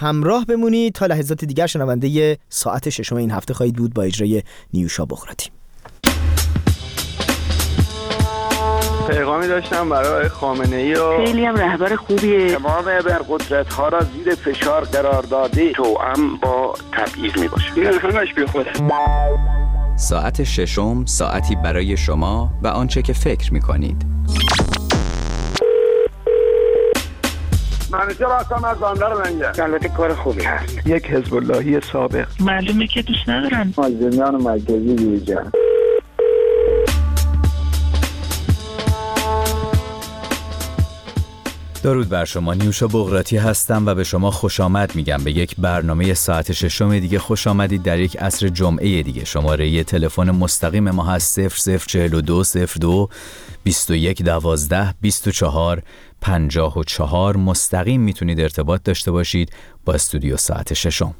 همراه بمونید تا لحظات دیگر. شنونده ساعت ششم این هفته خواهید بود با اجرای نیوشا بغراتی. پیغامی داشتم برای خامنه‌ای و خیلی هم رهبر خوبیه. تمام ابرقدرت‌ها را زیر فشار قرار داده، توأم با تبعیض میباشه. این همش بیخوده. ساعت ششم، ساعتی برای شما و آنچه که فکر می‌کنید. منیجر هستم از بندر منجر. البته کار خوبی هست. یک حزب اللهی سابق. معلومه که دوست ندارن. مازندران مرکزی دیجا. درود بر شما، نیوشا بغراتی هستم و به شما خوش آمد میگم به یک برنامه ساعت ششم دیگه. خوش آمدید در یک عصر جمعه دیگه. شماره تلفن مستقیم ما هست 004202 2112 24 54. مستقیم میتونید ارتباط داشته باشید با استودیو ساعت ششم.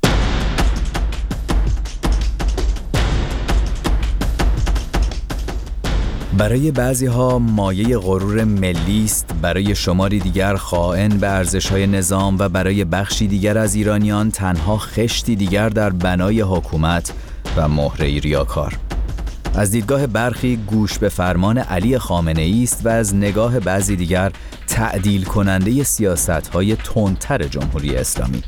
برای بعضی‌ها مایه غرور ملی است، برای شماری دیگر خائن به ارزش‌های نظام و برای بخشی دیگر از ایرانیان تنها خشتی دیگر در بنای حکومت و مهره‌ای ریاکار. از دیدگاه برخی گوش به فرمان علی خامنه‌ای است و از نگاه بعضی دیگر تعدیل کننده سیاست‌های تندتر جمهوری اسلامی.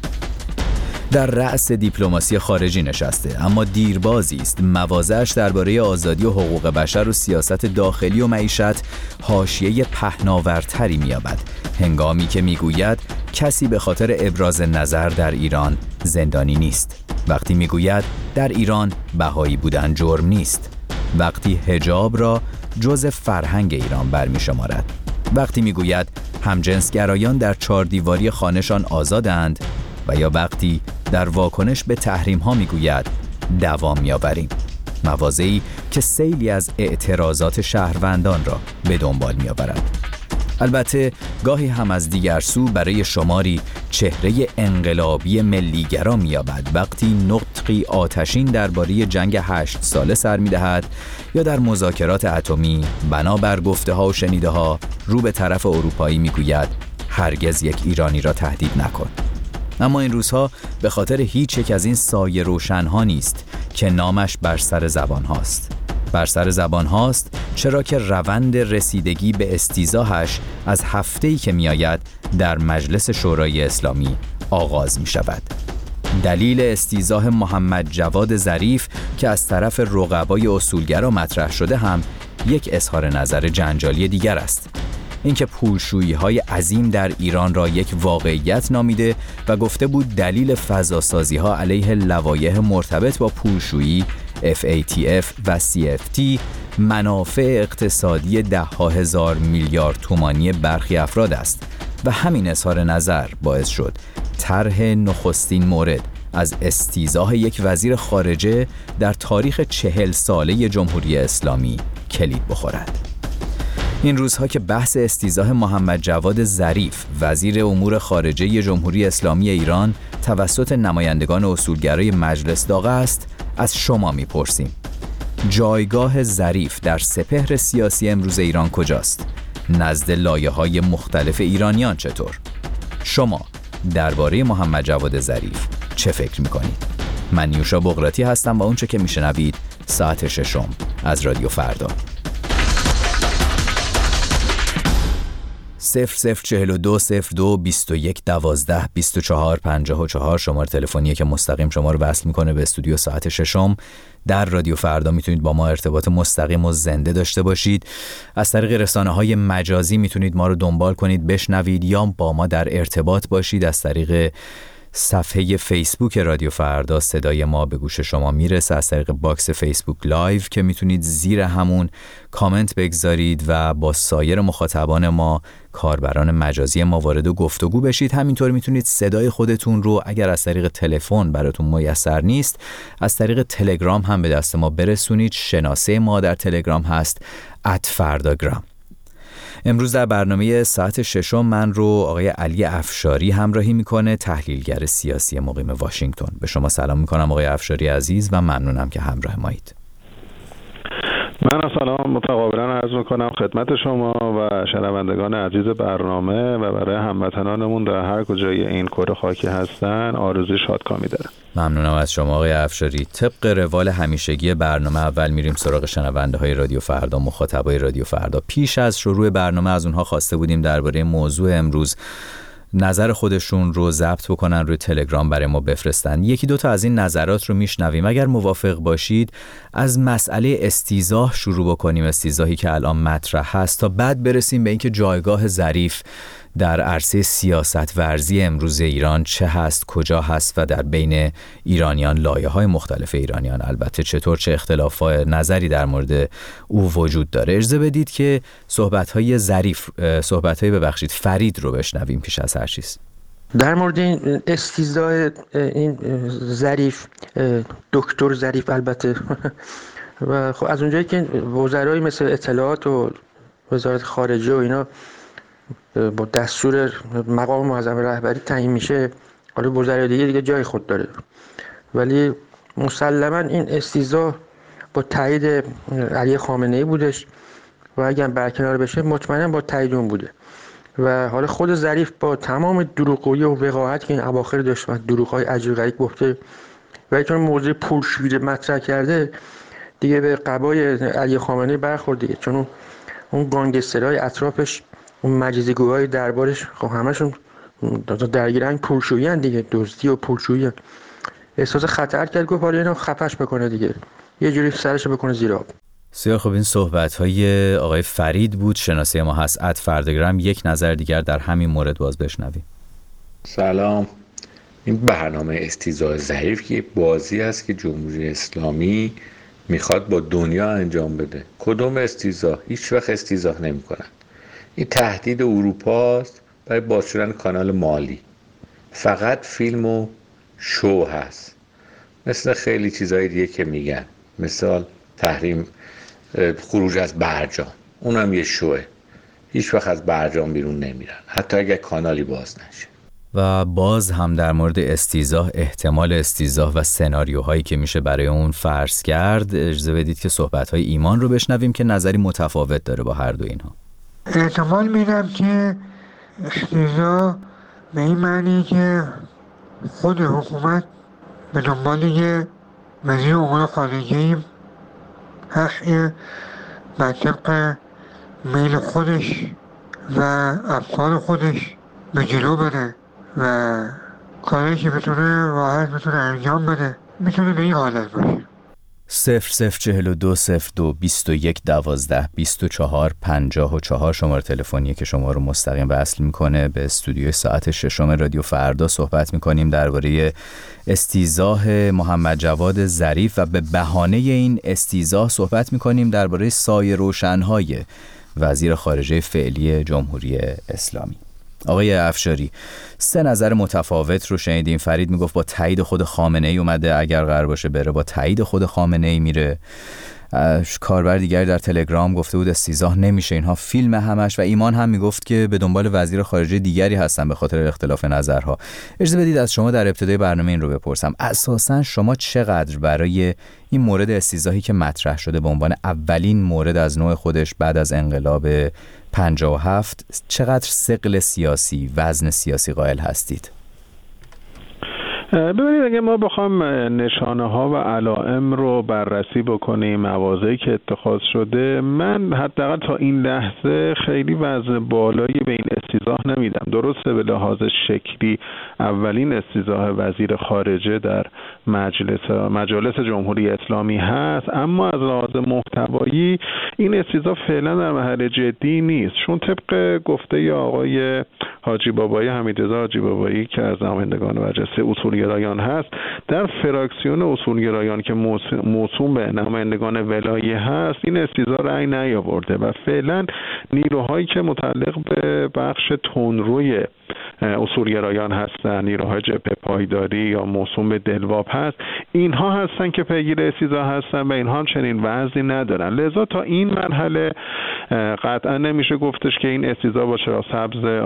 در رأس دیپلماسی خارجی نشسته، اما دیربازی است مواضعش درباره آزادی و حقوق بشر و سیاست داخلی و معیشت حاشیه پهناورتری می‌یابد، هنگامی که میگوید کسی به خاطر ابراز نظر در ایران زندانی نیست، وقتی میگوید در ایران بهایی بودن جرم نیست، وقتی حجاب را جز فرهنگ ایران برمی‌شمارد، وقتی میگوید همجنسگرایان در چهار دیواری خانه‌شان آزادند، و یا وقتی در واکنش به تحریم ها میگوید دوام می‌آوریم. مواضعی که سیلی از اعتراضات شهروندان را به دنبال می‌آورد. البته گاهی هم از دیگر سو برای شماری چهره انقلابی ملیگرا می‌یابد وقتی نطقی آتشین درباره جنگ 8 ساله سر می‌دهد یا در مذاکرات اتمی بنابر گفته‌ها و شنیده‌ها رو به طرف اروپایی می‌گوید هرگز یک ایرانی را تهدید نکن. اما این روزها به خاطر هیچ یک از این سایه روشن‌ها نیست که نامش بر سر زبان هاست. بر سر زبان هاست چرا که روند رسیدگی به استیضاحش از هفته‌ای که میآید در مجلس شورای اسلامی آغاز می شود. دلیل استیضاح محمد جواد ظریف که از طرف رقبای اصولگرا مطرح شده هم یک اظهار نظر جنجالی دیگر است. اینکه پولشویی‌های عظیم در ایران را یک واقعیت نامیده و گفته بود دلیل فضاسازی‌ها علیه لوایح مرتبط با پولشویی FATF و CFT منافع اقتصادی ده‌ها هزار میلیارد تومانی برخی افراد است و همین اظهار نظر باعث شد طرح نخستین مورد از استیضاح یک وزیر خارجه در تاریخ 40 ساله جمهوری اسلامی کلید بخورد. این روزها که بحث استیضاح محمد جواد ظریف وزیر امور خارجه جمهوری اسلامی ایران توسط نمایندگان اصولگرای مجلس داغ است، از شما میپرسیم جایگاه ظریف در سپهر سیاسی امروز ایران کجاست؟ نزد لایه‌های مختلف ایرانیان چطور؟ شما درباره محمد جواد ظریف چه فکر میکنید؟ من نیوشا بغراتی هستم و اونچه که میشنوید ساعت ششم از رادیو فردا. 004202 2112 24 54 شماره تلفنیه که مستقیم شما رو وصل میکنه به استودیو ساعت ششم در رادیو فردا. میتونید با ما ارتباط مستقیم و زنده داشته باشید. از طریق رسانه‌های مجازی میتونید ما رو دنبال کنید، بشنوید یا با ما در ارتباط باشید. از طریق صفحه فیسبوک رادیو فردا صدای ما به گوش شما میرسه، از طریق باکس فیسبوک لایو که میتونید زیر همون کامنت بگذارید و با سایر مخاطبان ما، کاربران مجازی ما وارد گفتگو بشید. همینطور میتونید صدای خودتون رو اگر از طریق تلفن براتون میسر نیست از طریق تلگرام هم به دست ما برسونید. شناسه ما در تلگرام هست @فرداگرام. امروز در برنامه ساعت ششم من رو آقای علی افشاری همراهی میکنه، تحلیلگر سیاسی مقیم واشنگتن. به شما سلام میکنم آقای افشاری عزیز و ممنونم که همراه مایید. من سلام متقابلا عرض میکنم خدمت شما شما و شنوندگان عزیز برنامه و برای هموطنانمون در هر کجای این کره خاکی هستن آرزوی شادکامی دارم. ممنونم از شما آقای افشاری. طبق روال همیشگی برنامه اول میریم سراغ شنونده های رادیو فردا، مخاطبای رادیو فردا. پیش از شروع برنامه از اونها خواسته بودیم درباره موضوع امروز نظر خودشون رو ضبط بکنن روی تلگرام برای ما بفرستن. یکی دو تا از این نظرات رو میشنویم. اگر موافق باشید از مسئله استیضاح شروع بکنیم، استیضاحی که الان مطرح هست، تا بعد برسیم به اینکه جایگاه ظریف در عرصه سیاست ورزی امروز ایران چه هست، کجا هست و در بین ایرانیان، لایه‌های مختلف ایرانیان البته چطور، چه اختلافات نظری در مورد او وجود داره. اجازه بدید که صحبت‌های فرید رو بشنویم پیش از هر چیز. در مورد این استیضاح این ظریف، دکتر ظریف البته و خب از اونجایی که وزرای مثل اطلاعات و وزارت خارجه و اینا با دستور مقام معظم رهبری تعیین میشه، حالا وزرای دیگه جای خود داره، ولی مسلما این استیضاح با تایید علی خامنه‌ای بودش و اگر برکنار بشه مطمئنا با تایید اون بوده. و حالا خود ظریف با تمام دروغگویی و وقاحت که این اواخر داشت و دروغ‌های عجیب غریب گفته و چون موضوع پولشویی مطرح کرده دیگه به قبای علی خامنه‌ای برخورد دیگه، چون اون گانگسترهای اطرافش، اون مجزیگوهای دربارش، خب همشون درگیرن پولشویی ان دیگه، دزدی و پولشویی. احساس خطر کرد، گفت حالا اینو خفش بکنه دیگه، یه جوری سرش بکنه زیر آب. بسیار خب، این صحبت‌های آقای فرید بود، شناسی ما هست @فرداگرام. یک نظر دیگر در همین مورد باز بشنویم. سلام. این برنامه استیضاح ظریف که بازی است که جمهوری اسلامی میخواد با دنیا انجام بده. کدوم استیضاح؟ هیچ وقت استیضاح نمی‌کنن. این تهدید اروپا است برای باز شدن کانال مالی. فقط فیلم و شو هست، مثل خیلی چیزهای دیگه که میگن، مثال تحریم خروج از برجام، اونم یه شوه. هیچ وقت از برجام بیرون نمیرن، حتی اگر کانالی باز نشه. و باز هم در مورد استیضاح، احتمال استیضاح و سناریوهایی که میشه برای اون فرض کرد، اجازه بدید که صحبت‌های ایمان رو بشنویم که نظری متفاوت داره با هر دو اینها. احتمال میدم که استیضاح به این معنی که خود حکومت به دنبال یه وزیر امور خارجه هست بر طبق میل خودش و افکار خودش به جلو بره و کاری که بتونه راحت بتونه انجام بده، میتونه به این حالت باشه. 00420221122454 شماره تلفنی که شما رو مستقیم وصل میکنه به استودیوی ساعت ششم رادیو فردا. صحبت میکنیم درباره استیضاح محمد جواد ظریف و به بهانه این استیضاح صحبت میکنیم درباره سایه روشن‌های وزیر خارجه فعلی جمهوری اسلامی. آقای افشاری، سه نظر متفاوت رو شنیدیم. فرید میگفت با تایید خود خامنه‌ای اومده، اگر قرار باشه بره با تایید خود خامنه‌ای میره. کاربر دیگری در تلگرام گفته بود استیضاح نمیشه، اینها فیلم همش. و ایمان هم میگفت که به دنبال وزیر خارجه دیگری هستن به خاطر اختلاف نظرها. اجازه بدید از شما در ابتدای برنامه این رو بپرسم، اساساً شما چقدر برای این مورد استیضاحی که مطرح شده به عنوان اولین مورد از نوع خودش بعد از انقلاب 57 چقدر ثقل سیاسی، وزن سیاسی قائل هستید؟ ببینید، اگه ما بخوام نشانه ها و علائم رو بررسی بکنیم، مواضعی که اتخاذ شده، من حداقل تا این لحظه خیلی وزن بالایی به این استیضاح نمیدم. درسته به لحاظ شکلی اولین استیضاح وزیر خارجه در مجالس جمهوری اسلامی هست، اما از لحاظ محتوایی این استیضاح فعلا در محل جدی نیست، چون طبق گفته آقای حاجی بابایی، حمیدرضا حاجی بابایی که از نمایندگان مجلس اصولگرایان هست، در فراکسیون اصولگرایان که موسوم به نمایندگان ولایی هست، این استیضاح رأی نیاورده و فعلا نیروهایی که متعلق به بخش تندروی اصولگرایان هستن، نیروهای جبهه پایداری یا موسوم به دلواپ هست، اینها هستن که پیگیر استیضاح هستن و اینها هم چنین وضعی ندارن. لذا تا این مرحله قطعا نمیشه گفتش که این استیضاح با چراغ سبز آقای خامنه‌ای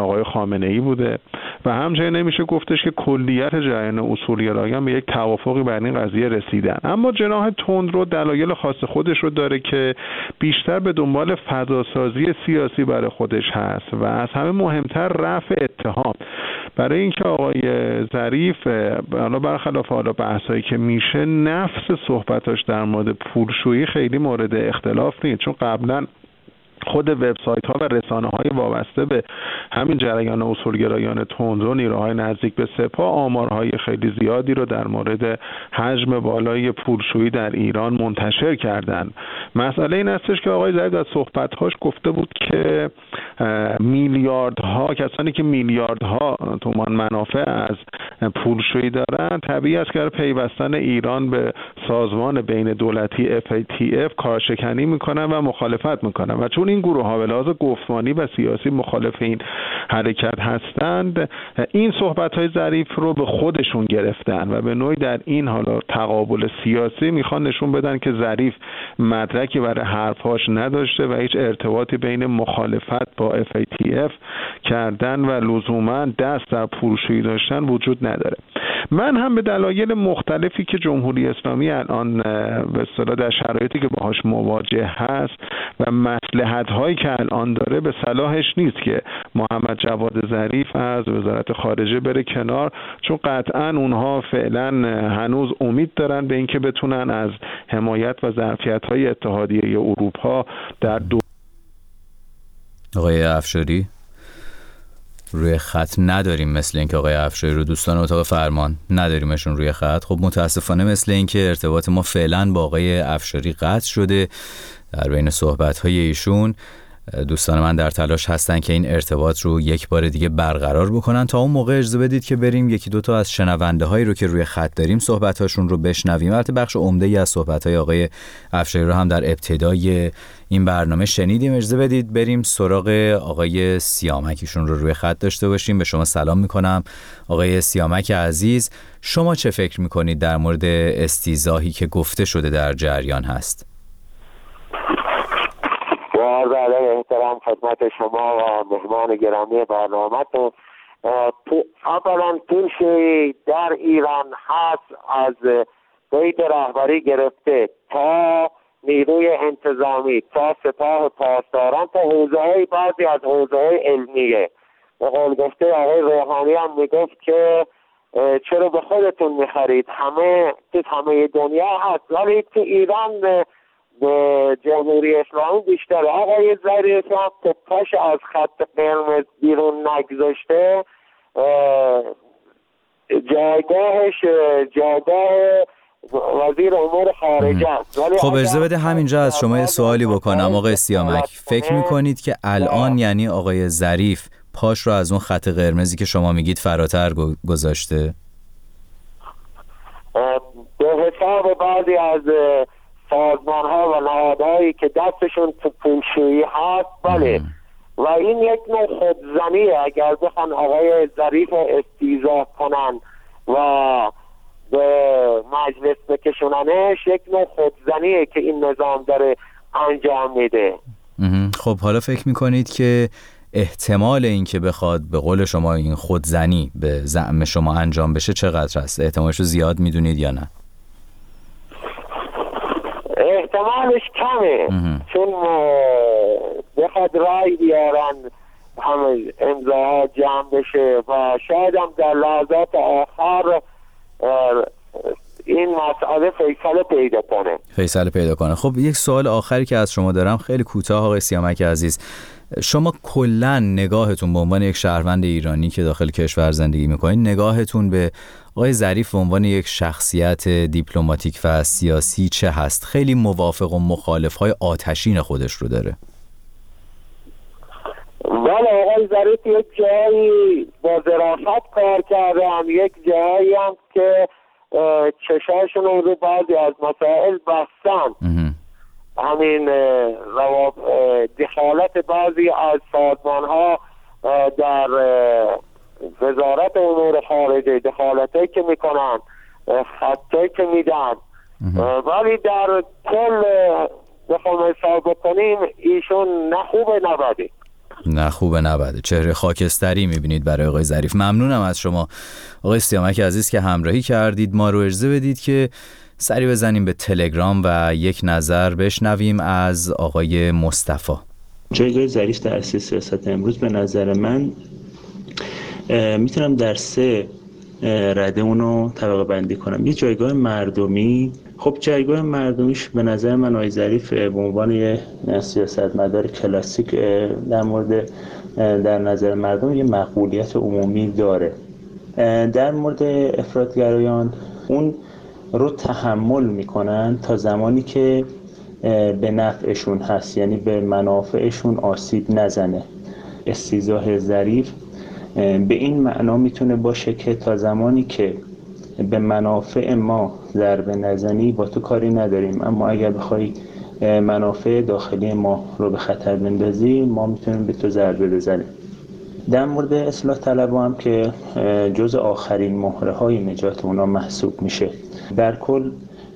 خامنه‌ای بوده و همچنین نمیشه گفتش که کلیت جریان اصولگرایان به یک توافقی بر این قضیه رسیدن. اما جناح تندرو دلایل خاص خودش رو داره که بیشتر به دنبال فضاسازی سیاسی برای خودش هست و از همه مهمتر رفع اتهام. برای اینکه آقای ظریف حالا برخلاف حالا بحثایی که میشه، نفس صحبتاش در مورد پولشویی خیلی مورد اختلاف نیست، چون قبلا خود وبسایت ها و رسانه های وابسته به همین جریان اصولگرایان تندرو، نیروهای نزدیک به سپاه، آمارهای خیلی زیادی رو در مورد حجم بالای پولشویی در ایران منتشر کردند. مسئله این هستش که آقای ظریف در صحبت‌هاش گفته بود که میلیاردها، کسانی که میلیاردها تومان منافع از پولشویی دارن، طبیعی است که پیوستن ایران به سازمان بین دولتی FATF کارشکنی میکنن و مخالفت میکنن و چون این گروه ها به لحاظ گفتمانی و سیاسی مخالف این حرکت هستند، این صحبت های ظریف رو به خودشون گرفتن و به نوعی در این حالا تقابل سیاسی میخوان نشون بدن که ظریف مدرکی برای حرفاش نداشته و هیچ ارتباطی بین مخالفت با FATF کردن و لزوما دست در پولشویی داشتن وجود نداره. من هم به دلایل مختلفی که جمهوری اسلامی الان به اصطلاح در شرایطی که باهاش مواجه هست و مصلحت‌هایی که الان داره، به صلاحش نیست که محمد جواد ظریف از وزارت خارجه بره کنار، چون قطعاً اونها فعلا هنوز امید دارن به اینکه بتونن از حمایت و ظرفیت‌های اتحادیه اروپا در آقای افشاری روی خط نداریم، مثل اینکه آقای افشاری رو دوستان اتاق فرمان نداریمشون روی خط. خب متاسفانه مثل اینکه ارتباط ما فعلا با آقای افشاری قطع شده. در بین صحبت‌های ایشون دوستان من در تلاش هستن که این ارتباط رو یک بار دیگه برقرار بکنن. تا اون موقع اجازه بدید که بریم یکی دو تا از شنونده هایی رو که روی خط داریم صحبت‌هاشون رو بشنویم. البته بخش عمده‌ای از صحبت‌های آقای افشاری رو هم در ابتدای این برنامه شنیدیم. اجازه بدید بریم سراغ آقای سیامک، ایشون رو روی خط داشته باشیم. به شما سلام می‌کنم آقای سیامک عزیز. شما چه فکر می‌کنید در مورد استیضاحی که گفته شده در جریان هست؟ علیه احترام خدمت شما و مهمان گرامی برنامه‌تون. اولا پولشویی در ایران هست، از بیت رهبری گرفته تا نیروی انتظامی تا سپاه و پاسداران تا حوزه‌های بعضی از حوزه‌های علمیه. به قول گفته آقای روحانی هم میگفت که چرا به خودتون میخرید، همه دنیا هست، ولی تو ایران به جمهوری اسلامی بیشتر. آقای ظریف هم که پاش از خط قرمز بیرون نگذاشته، جایگاه وزیر امور خارجه است. خب اجازه بده همینجا از شما یه سوالی بکنم آقای سیامک. فکر میکنید که الان یعنی آقای ظریف پاش رو از اون خط قرمزی که شما میگید فراتر گذاشته؟ به حساب بعضی از سازمان ها و نهادهایی که دستشون تو پولشویی هست، بله، و این یک نوع خودزنیه. اگر بخوان آقای ظریف رو استیضاح کنن و به مجلس بکشوننش، یک نوع خودزنیه که این نظام داره انجام میده. خب حالا فکر میکنید که احتمال این که بخواد به قول شما این خودزنی به زعم شما انجام بشه چقدر هست؟ احتمالش رو زیاد میدونید یا نه؟ احتمالش کمه، چون بخواد رای بیارن همه امضاها جمع بشه و شاید هم در لحظات آخر این مسئله فیصله پیدا کنه. خب یک سوال آخری که از شما دارم خیلی کوتاه آقای سیامک عزیز، شما کلا نگاهتون به عنوان یک شهروند ایرانی که داخل کشور زندگی میکنید، نگاهتون به آقای ظریف به عنوان یک شخصیت دیپلماتیک و سیاسی چه هست؟ خیلی موافق و مخالف‌های آتشین خودش رو داره. بله، آقای ظریف یک جایی با ظرافت کار کرده، هم یک جایی هم که چشاشون رو بعضی از مسائل بستن. همین دخالت بعضی از سازمان ها در وزارت امور خارجه، دخالتی که میکنن، خطی که میدن، ولی در کل بخوام حساب کنیم ایشون نه خوبه نه بده. نه خوبه نه بده. چهره خاکستری میبینید برای آقای ظریف. ممنونم از شما آقای سیامک عزیز که همراهی کردید. ما رو اجازه بدید که سری بزنیم به تلگرام و یک نظر بشنویم از آقای مصطفی. جایگاه ظریف در عرصه سیاست امروز به نظر من میتونم در 3 رده اونو طبقه بندی کنم. یه جایگاه مردمی. خب جایگاه مردمیش به نظر من آقای ظریف به عنوان یه سیاستمدار کلاسیک در نظر مردم یه مقبولیت عمومی داره. در مورد افراطگرایان اون رو تحمل میکنن تا زمانی که به نفعشون هست، یعنی به منافعشون آسیب نزنه. استیضاح ظریف به این معنا میتونه باشه که تا زمانی که به منافع ما ضربه نزنی با تو کاری نداریم، اما اگر بخوای منافع داخلی ما رو به خطر بندازی ما میتونیم به تو ضربه بزنیم. در مورد اصلاح طلبها هم که جز آخرین مهره های نجات اونا محسوب میشه. در کل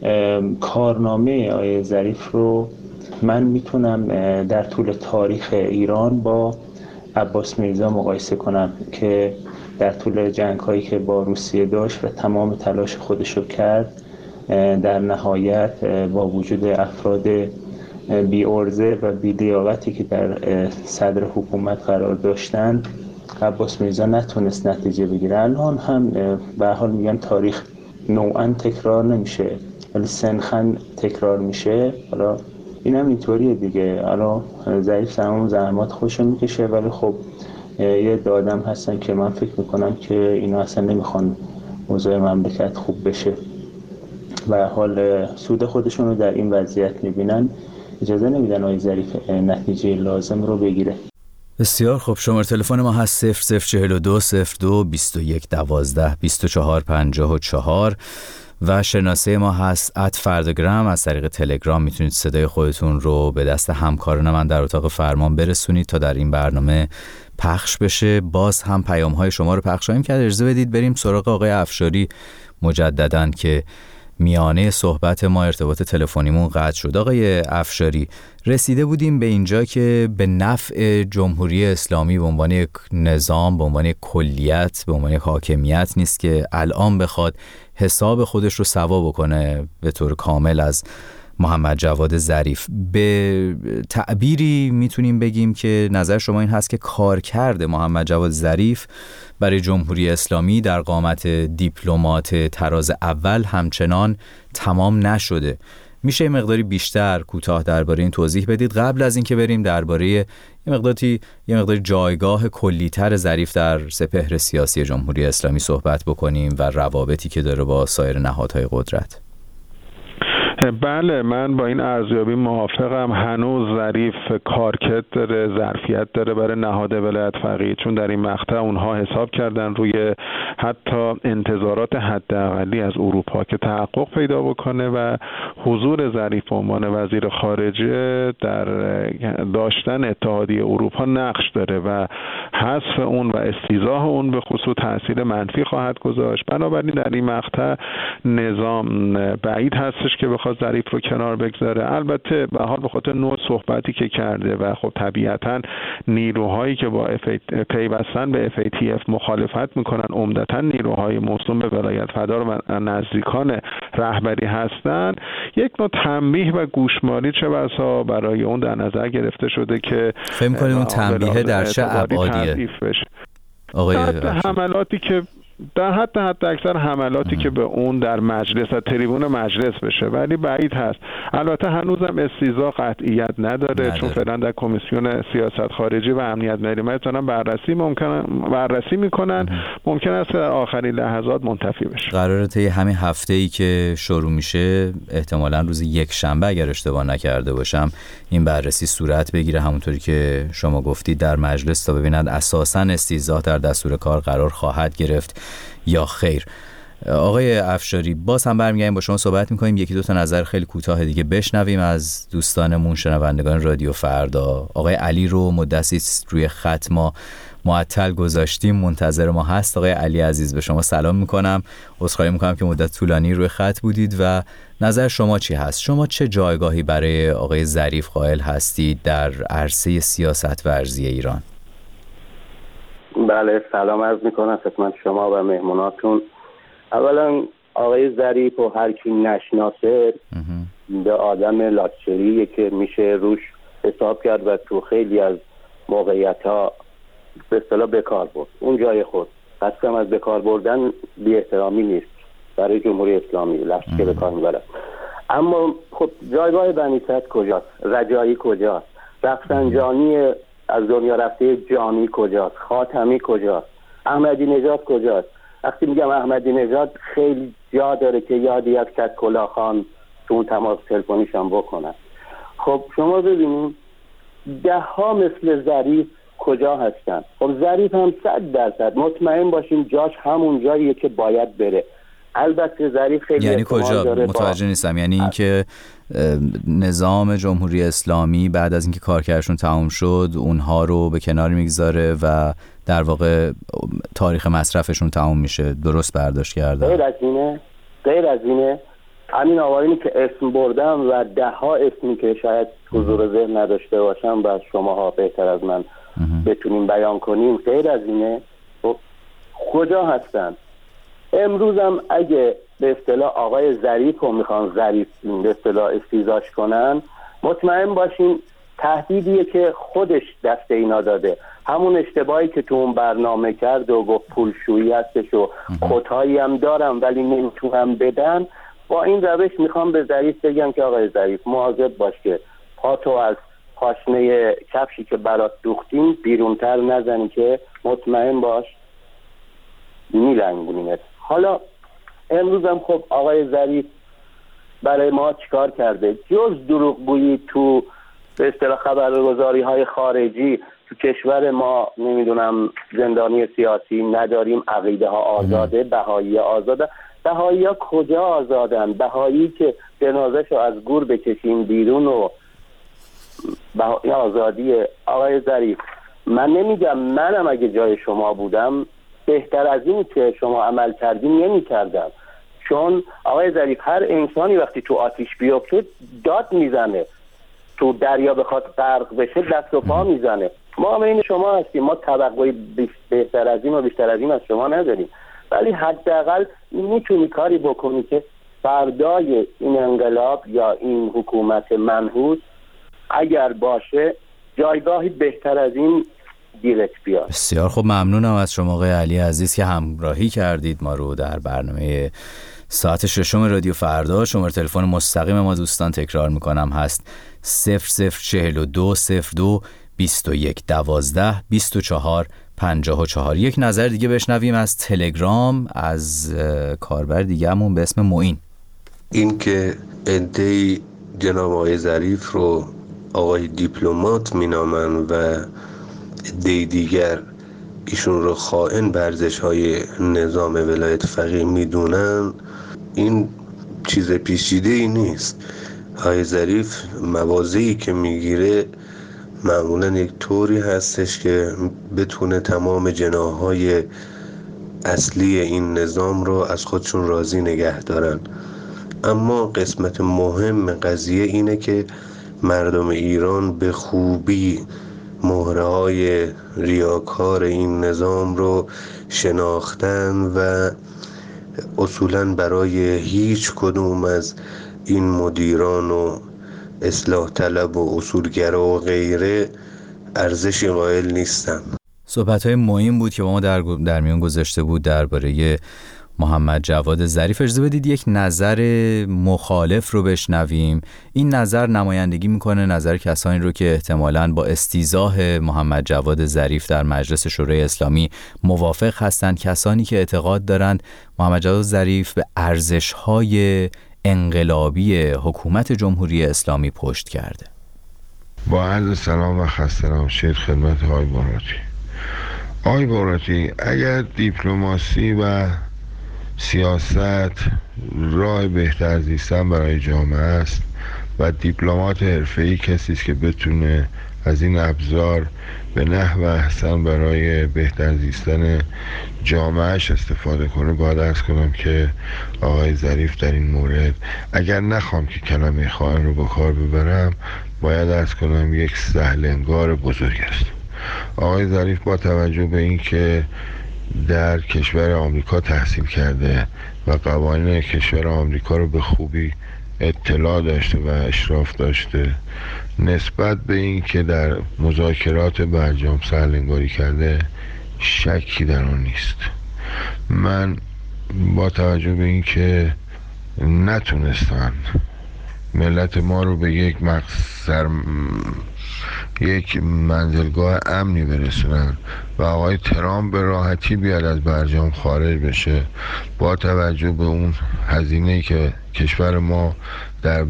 کارنامه آقای ظریف رو من میتونم در طول تاریخ ایران با عباس میرزا مقایسه کنم که در طول جنگ هایی که با روسیه داشت و تمام تلاش خودش رو کرد، در نهایت با وجود افراد بی عرضه و بی لیاقتی که در صدر حکومت قرار داشتن، عباس میرزا نتونست نتیجه بگیره. الان هم به حال میگن تاریخ نوعا تکرار نمیشه ولی سنخن تکرار میشه. حالا این هم اینطوریه دیگه. حالا ظریف تمام زحمات خوشو میکشه ولی خب یه آدم هستن که من فکر میکنم که اینا اصلا نمیخوان اوضاع مملکت خوب بشه و حال سود خودشون رو در این وضعیت میبینن، اجازه نمیدن آقای ظریف نتیجه لازم رو بگیره. بسیار خب. شماره تلفن ما هست 0042 02 21 12 24 54 و شناسه ما هست @فرداگرام. از طریق تلگرام میتونید صدای خودتون رو به دست همکاران من در اتاق فرمان برسونید تا در این برنامه پخش بشه. باز هم پیام‌های شما رو پخش خواهیم کرد. اجازه بدید بریم سراغ آقای افشاری مجدداً که میانه صحبت ما ارتباط تلفنیمون قطع شد. آقای افشاری، رسیده بودیم به اینجا که به نفع جمهوری اسلامی به عنوان یک نظام، به عنوان یک کلیت، به عنوان یک حاکمیت نیست که الان بخواد حساب خودش رو سوا بکنه به طور کامل از محمد جواد ظریف. به تعبیری میتونیم بگیم که نظر شما این هست که کارکرد محمد جواد ظریف برای جمهوری اسلامی در قامت دیپلمات طراز اول همچنان تمام نشده. میشه یه مقداری بیشتر کوتاه درباره این توضیح بدید قبل از اینکه بریم درباره یه مقداری جایگاه کلی‌تر ظریف در سپهر سیاسی جمهوری اسلامی صحبت بکنیم و روابطی که داره با سایر نهادهای قدرت؟ بله، من با این ارزیابی موافقم. هنوز ظریف کارکرد داره، ظرفیت داره برای نهاد ولایت فقیه، چون در این مقطع اونها حساب کردن روی حتی انتظارات حداقلی از اروپا که تحقق پیدا بکنه و حضور ظریف به عنوان وزیر خارجه در داشتن اتحادیه اروپا نقش داره و حذف اون و استیضاح اون به خصوص تاثیر منفی خواهد گذاشت. بنابراین در این مقطع نظام بعید هستش که بخواد ظریف رو کنار بگذاره. البته به حال به خاطر نوع صحبتی که کرده و خب طبیعتاً نیروهایی که با پیوستن به FATF مخالفت میکنن عمدتاً نیروهای موسوم به ولایت فدار و نزدیکان رهبری هستن، یک نوع تنبیه و گوشمالی چه بسا برای اون در نظر گرفته شده که فکر می‌کنید اون تنبیه در چه ابعادیه؟ آقای حملاتی که در حد اکثر حملاتی که به اون در مجلس و تریبون مجلس بشه، ولی بعید هست. البته هنوزم استیضاح قطعیت نداره چون فعلا در کمیسیون سیاست خارجی و امنیت ملی مثلا بررسی میکنن. ممکن است در آخرین لحظات منتفی بشه. قراره طی همین هفته‌ای که شروع میشه، احتمالاً روز یک شنبه اگر اشتباه نکرده باشم، این بررسی صورت بگیره همونطوری که شما گفتید در مجلس تا ببینند اساساً استیضاح در دستور کار قرار خواهد گرفت یا خیر. آقای افشاری، باز هم برمیگردیم با شما صحبت میکنیم، یکی دو تا نظر خیلی کوتاه دیگه بشنویم از دوستانمون شنوندگان رادیو فردا. آقای علی رو مدتی روی خط ما معطل گذاشتیم، منتظر ما هست. آقای علی عزیز، به شما سلام میکنم، عذرخواهی میکنم که مدت طولانی روی خط بودید و نظر شما چی هست؟ شما چه جایگاهی برای آقای ظریف قائل هستید در عرصه سیاست ورزی ایران؟ بله، سلام عرض میکنم خدمت شما و مهموناتون. اولا آقای ظریف و هر کی نشناسه به آدم لاکچریه که میشه روش حساب کرد و تو خیلی از موقعیت ها به اصطلاح بکار برد. اون جای خود قسم از بکار بردن بی احترامی نیست برای جمهوری اسلامی، لفظی که بکار میبرد. اما خب جایگاه بنی صدر کجاست؟ رجایی کجاست؟ رفسنجانی از دنیا رفته جانی کجاست؟ خاتمی کجاست؟ احمدی نژاد کجاست؟ وقتی میگم احمدی نژاد خیلی جا داره که یادی از کت کلاخان تو اون تماس تلفنیش هم بکنن. خب شما ببینید ده ها مثل ظریف کجا هستن؟ خب ظریف هم 100% مطمئن باشین جاش همون جاییه که باید بره. البته ظریف خیلی یعنی کجا؟ متوجه نیستم. یعنی اینکه نظام جمهوری اسلامی بعد از اینکه کارکردشون تمام شد اونها رو به کنار میگذاره و در واقع تاریخ مصرفشون تمام میشه، درست برداشت کردم؟ غیر از اینه همین آقایونی که اسم بردم و ده ها اسمی که شاید حضور ذهن نداشته باشم و شماها بهتر از من بتونیم بیان کنیم، غیر از اینه کجا هستن؟ امروز هم اگه به اصطلاح آقای ظریف رو میخوان ظریف به اصطلاح استیزاش کنن، مطمئن باشین تهدیدیه که خودش دست اینا داده. همون اشتباهی که تو اون برنامه کرد و گفت پولشویی هستش و خودهایی هم دارم ولی نمیتونم بدن، با این روش میخوام به ظریف بگم که آقای ظریف مواظب باش که پاتو از پاشنه کفشی که برات دوختیم بیرونتر نزنی که مطمئن باش میلنگونیمت. حالا امروز هم خب آقای ظریف برای ما چیکار کرده؟ جز دروغگویی تو به اصطلاح خبرگزاری های خارجی تو کشور ما نمیدونم زندانی سیاسی نداریم، عقیده ها آزاده، بهایی آزاده. بهایی ها کجا آزادن؟ بهایی که جنازه‌شو از گور بکشیم بیرون و بهایی آزادیه. آقای ظریف من نمیگم، منم اگه جای شما بودم بهتر از این که شما عمل کردین نمی کردم. چون آقای ظریف هر انسانی وقتی تو آتیش بیفته داد میزنه، تو دریا بخواد غرق بشه دست و پا میزنه. ما هم این شما هستیم، ما توقعی بهتر از این و بیشتر از این از شما نداریم، ولی حداقل میتونی کاری بکنی که فردای این انقلاب یا این حکومت منحوس اگر باشه جایگاهی بهتر از این دیرک بیاد. بسیار خب، ممنونم از شما آقای علی عزیز که همراهی کردید ما رو در برنامه ساعت ششم رادیو فردا. شماره تلفن مستقیم ما دوستان تکرار میکنم هست 0042 02 21 12 24 54. یک نظر دیگه بشنویم از تلگرام از کاربر دیگه‌مون به اسم معین. این که عده‌ای جناب آقای ظریف رو آقای دیپلمات مینامن و عده‌ای دیگر ایشون رو خائن به ارزش‌های نظام ولایت فقیه میدونن، این چیز پیچیده‌ای نیست. آقای ظریف مواضعی که میگیره معمولا یک طوری هستش که بتونه تمام جناح‌های اصلی این نظام رو از خودشون راضی نگه دارن. اما قسمت مهم قضیه اینه که مردم ایران به خوبی مهره‌های ریاکار این نظام رو شناختن و اصولاً برای هیچ کدوم از این مدیران و اصلاح طلب و اصولگرا و غیره ارزشی قائل نیستن. صحبت‌های مهم بود که با ما در میان گذاشته بود درباره محمد جواد ظریف. اجازه بدید یک نظر مخالف رو بشنویم. این نظر نمایندگی میکنه نظر کسانی رو که احتمالاً با استیضاح محمد جواد ظریف در مجلس شورای اسلامی موافق هستند، کسانی که اعتقاد دارند محمد جواد ظریف به ارزش‌های انقلابی حکومت جمهوری اسلامی پشت کرده. با عرض سلام و خسته نباشید خدمت آقای باراتی، اگر دیپلماسی و سیاست راه بهتر زیستن برای جامعه است و دیپلمات حرفه‌ای کسی است که بتونه از این ابزار به نحو احسن برای بهتر زیستن جامعهش استفاده کنه، باید عرض کنم که آقای ظریف در این مورد، اگر نخوام که کلمه خائن رو با کار ببرم، باید عرض کنم یک سهلنگار بزرگ است. آقای ظریف با توجه به اینکه در کشور آمریکا تحصیل کرده و قوانین کشور آمریکا رو به خوبی اطلاع داشته و اشراف داشته، نسبت به این که در مذاکرات برجام سرلنگاری کرده شکی در آن نیست. من با توجه به این که نتونستن ملت ما رو به یک منزلگاه امنی برسونن و آقای ترامپ به راحتی بیاد از برجام خارج بشه، با توجه به اون هزینه‌ای که کشور ما در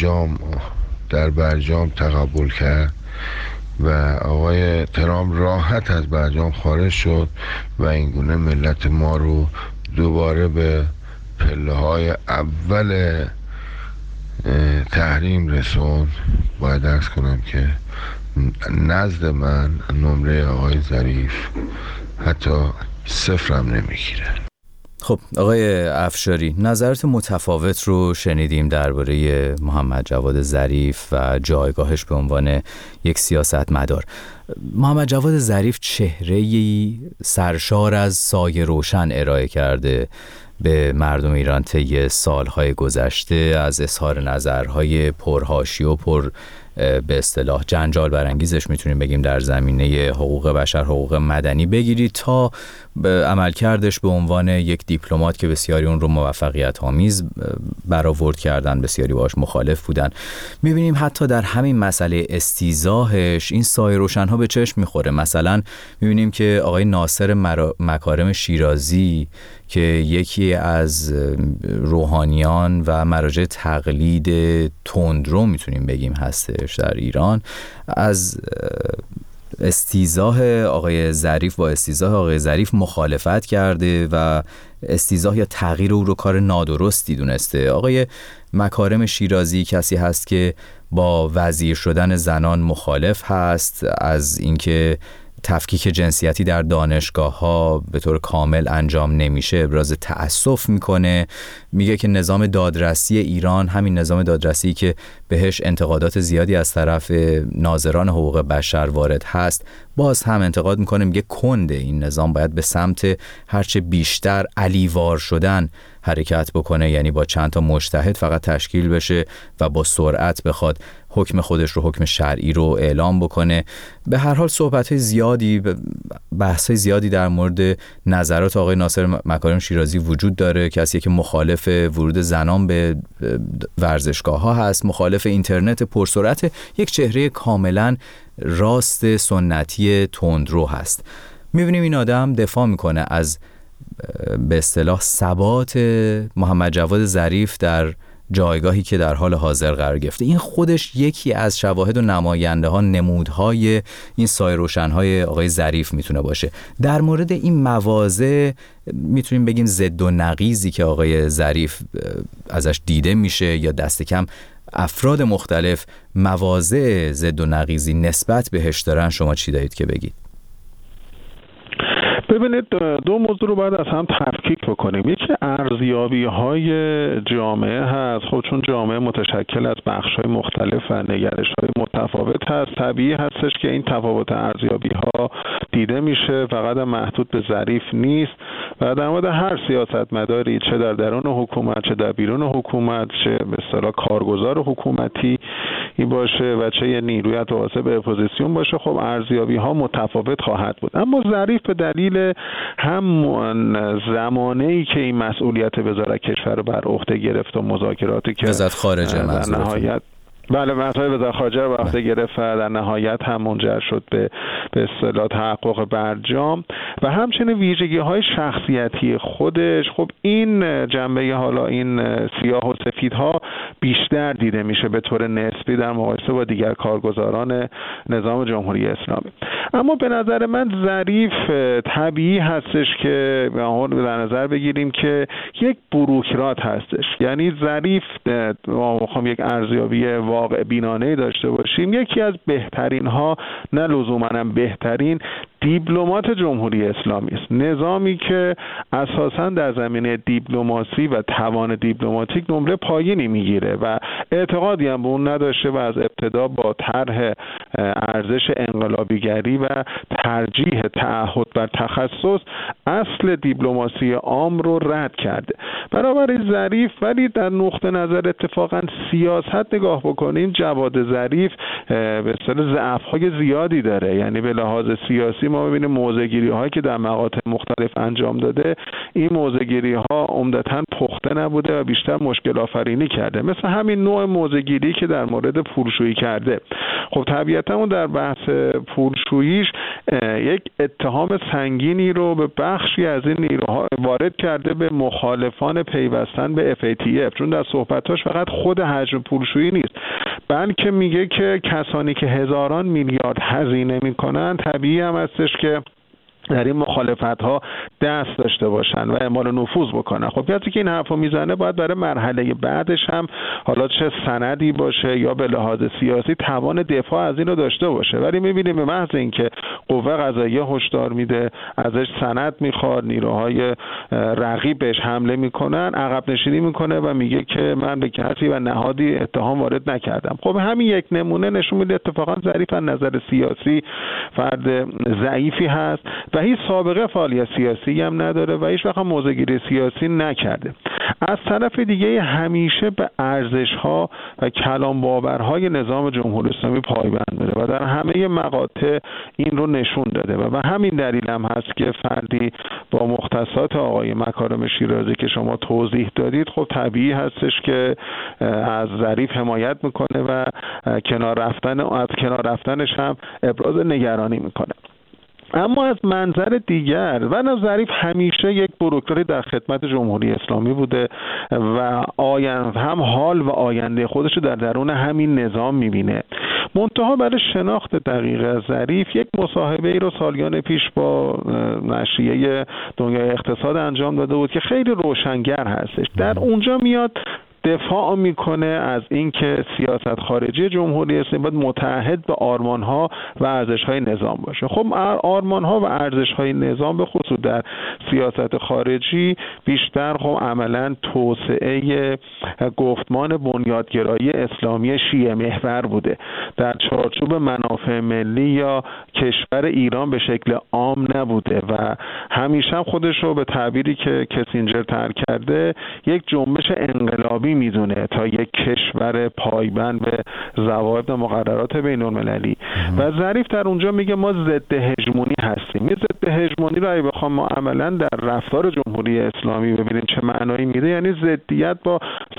برجام تقبل کرد و آقای ترامپ راحت از برجام خارج شد و اینگونه ملت ما رو دوباره به پله‌های اول تحریم رسوند. باید عرض کنم که نزد من نمره آقای ظریف حتی صفرم نمیگیره. خب آقای افشاری، نظرات متفاوت رو شنیدیم درباره محمد جواد ظریف و جایگاهش به عنوان یک سیاستمدار. محمد جواد ظریف چهره‌ای سرشار از سایه روشن ارائه کرده به مردم ایران طی سالهای گذشته، از اظهار نظرهای پرحاشیه و پر به اصطلاح جنجال برانگیزش میتونیم بگیم در زمینه حقوق بشر، حقوق مدنی بگیرید، تا عملکردش به عنوان یک دیپلمات که بسیاری اون رو موفقیت آمیز برآورد کردن، بسیاری باهاش مخالف بودن. میبینیم حتی در همین مسئله استیضاحش این سایه روشن‌ها به چشم میخوره. مثلا میبینیم که آقای ناصر مکارم شیرازی که یکی از روحانیان و مراجع تقلید تندرو میتونیم بگیم هستش در ایران، از استیضاح آقای ظریف با استیضاح آقای ظریف مخالفت کرده و استیضاح یا تغییر او رو کار نادرستی دونسته. آقای مکارم شیرازی کسی هست که با وزیر شدن زنان مخالف هست، از اینکه تفکیک جنسیتی در دانشگاه‌ها به طور کامل انجام نمیشه ابراز تأسف میکنه. میگه که نظام دادرسی ایران، همین نظام دادرسی که بهش انتقادات زیادی از طرف ناظران حقوق بشر وارد هست، باز هم انتقاد میکنه، میگه کنده این نظام باید به سمت هرچه بیشتر علیوار شدن حرکت بکنه، یعنی با چند تا مجتهد فقط تشکیل بشه و با سرعت بخواد حکم خودش رو، حکم شرعی رو اعلام بکنه. به هر حال صحبت‌های زیادی، بحث‌های زیادی در مورد نظرات آقای ناصر مکارم شیرازی وجود داره، کسی که مخالف ورود زنان به ورزشگاه‌ها هست، مخالف اینترنت پرسرعت، یک چهره کاملاً راست سنتی تندرو هست. می‌بینیم این آدم دفاع می‌کنه از به اصطلاح ثبات محمد جواد ظریف در جایگاهی که در حال حاضر قرار گرفته. این خودش یکی از شواهد و نماینده ها، نمودهای این سایه روشن‌های آقای ظریف میتونه باشه. در مورد این مواضع میتونیم بگیم ضد و نقیضی که آقای ظریف ازش دیده میشه، یا دست کم افراد مختلف مواضع ضد و نقیضی نسبت بهش دارن، شما چی دارید که بگید؟ ببینید، دو موضوع رو باید از هم تفکیک بکنیم. یکی ارزیابی‌های جامعه هست. خب چون جامعه متشکل از بخش‌های مختلف و نگرش‌های متفاوت هست، طبیعی هستش که این تفاوت ارزیابی‌ها دیده میشه، فقط محدود به ظریف نیست و در مورد هر سیاستمداری، چه در درون حکومت چه در بیرون حکومت، چه به اصطلاح کارگزار حکومتی باشه و چه یه نیروی متواصل به اپوزیسیون باشه، خب ارزیابی‌ها متفاوت خواهد بود. اما ظریف به دلیل همون زمانه‌ای که این مسئولیت وزارت کشور رو بر عهده گرفت و مذاکراتی که وزارت خارجه در نهایت مسائل وزارت خارجه رو بر عهده گرفت و در نهایت هم منجر شد به اصطلاح تحقق برجام و همچنین ویژگی‌های شخصیتی خودش، خب این جنبه حالا این سیاه و سفیدها بیشتر دیده میشه به طور نسبی در مقایسه با دیگر کارگزاران نظام جمهوری اسلامی. اما به نظر من ظریف طبیعی هستش که در نظر بگیریم که یک بوروکرات هستش. یعنی ظریف، ما میخوام یک ارزیابی واقع بینانه داشته باشیم، یکی از بهترین ها، نه لزوما بهترین دیپلمات جمهوری اسلامی است، نظامی که اساساً در زمینه دیپلماسی و توان دیپلماتیک نمره پایینی میگیره و اعتقادی هم به اون نداشته و از ابتدا با طرح ارزش انقلابیگری و ترجیح تعهد بر تخصص اصل دیپلماسی عام رو رد کرده. بنابراین ظریف، ولی در نقطه نظر اتفاقا سیاست نگاه بکنیم، جواد ظریف به اصطلاح ضعف‌های زیادی داره. یعنی به لحاظ سیاسی ما می‌بینیم موضع‌گیری‌هایی که در مقاطع مختلف انجام داده، این موضع‌گیری‌ها عمدتاً پخته نبوده و بیشتر مشکل آفرینی کرده، مثل همین نوع موضع‌گیری که در مورد پولشویی کرده. خب طبیعتاً اون در بحث پولشوییش یک اتهام سنگینی رو به بخشی از این نیروها وارد کرده به مخالفان پیوستن به FATF، چون در صحبتاش فقط خود حجم پولشویی نیست، بلکه میگه که کسانی که هزاران میلیارد هزینه میکنن طبیعی هم هستش که در این مخالفت‌ها دست داشته باشن و اعمال نفوذ بکنن. خب کسی که این حرفو میزنه باید برای مرحله بعدش هم حالا چه سندی باشه یا به لحاظ سیاسی توان دفاع از اینو داشته باشه، ولی می‌بینیم به محض اینکه قوه قضاییه هشدار میده، ازش سند میخواد، نیروهای رقیب بهش حمله میکنن، عقب نشینی میکنه و میگه که من به کسی و نهادی اتهام وارد نکردم. خب همین یک نمونه نشون میده اتفاقا ظریف از نظر سیاسی فرد ضعیفی هست و هیچ سابقه فعالیت سیاسی هم نداره و هیچ وقت موضع‌گیری سیاسی نکرده. از طرف دیگه همیشه به ارزش‌ها و کلان باورهای نظام جمهوری اسلامی پایبند بوده و در همه مقاطع این رو نشون داده و به همین دلیل هم هست که فردی با مختصات آقای مکارم شیرازی که شما توضیح دادید، خب طبیعی هستش که از ظریف حمایت میکنه و از کنار رفتنش هم ابراز نگرانی میکنه. اما از منظر دیگر و ظریف همیشه یک بروکراتی در خدمت جمهوری اسلامی بوده و هم حال و آینده خودش رو در درون همین نظام میبینه. منتها برای شناخت دقیق از ظریف یک مصاحبه ای رو سالیان پیش با نشریه دنیای اقتصاد انجام داده بود که خیلی روشنگر هستش. در اونجا میاد دفاع میکنه از اینکه سیاست خارجی جمهوری اسلامی باید متعهد به آرمان‌ها و ارزش‌های نظام باشه. خب آرمان‌ها و ارزش‌های نظام به خصوص در سیاست خارجی بیشتر خب عملاً توسعه گفتمان بنیادگرایی اسلامی شیعه محور بوده، در چارچوب منافع ملی یا کشور ایران به شکل عام نبوده و همیشه خودش رو به تعبیری که کسینجر طرح کرده یک جنبش انقلابی میدونه تا یک کشور پایبند به ضوابط مقررات بین‌المللی و ظریف در اونجا میگه ما ضد هژمونی هستیم. این ضد هژمونی رو اگه بخوام ما عملاً در رفتار جمهوری اسلامی ببینیم چه معنایی میده، یعنی ضدیت با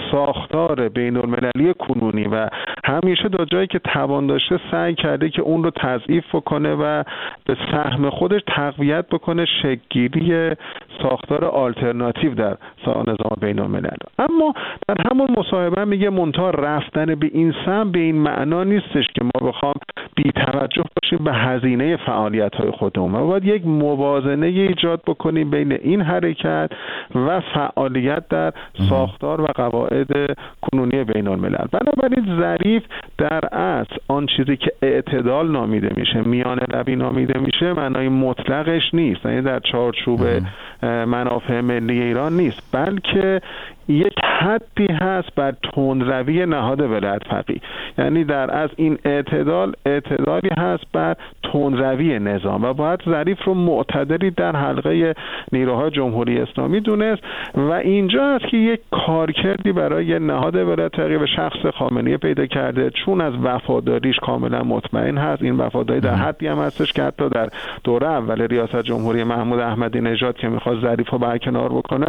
ساختار بین‌المللی کنونی و همیشه تا جایی که توان داشته سعی کرده که اون رو تضعیف بکنه و به سهم خودش تقویت بکنه شکل‌گیری ساختار آلترناتیو در نظام بین‌الملل. اما در همون مصاحبه میگه منتها رفتن به این سمت به این معنا نیستش که ما بخوام بی توجه باشیم به هزینه فعالیت‌های خودمون. ما باید یک موازنه ایجاد بکنیم بین این حرکت و فعالیت در ساختار و قواعد کنونی بین‌الملل. بنابراین ظریف در اصل آن چیزی که اعتدال نامیده میشه، میان روی نامیده میشه، معنای مطلقش نیست، یعنی در چارچوب منافع ملی ایران نیست، بلکه یک حدی هست بر تندروی نهاد ولایت فقیه. یعنی در از این اعتدالی هست بر تندروی نظام و باید ظریف رو معتدلی در حلقه نیروهای جمهوری اسلامی دونست و اینجا است که یک کارکردی برای نهاد ولایت فقیه و شخص خامنه‌ای پیدا کرده، چون از وفاداریش کاملا مطمئن هست. این وفاداری در حدی هم هستش که حتی در دوره اول ریاست جمهوری محمود احمدی نژاد که می‌خواست ظریف رو برکنار بکنه،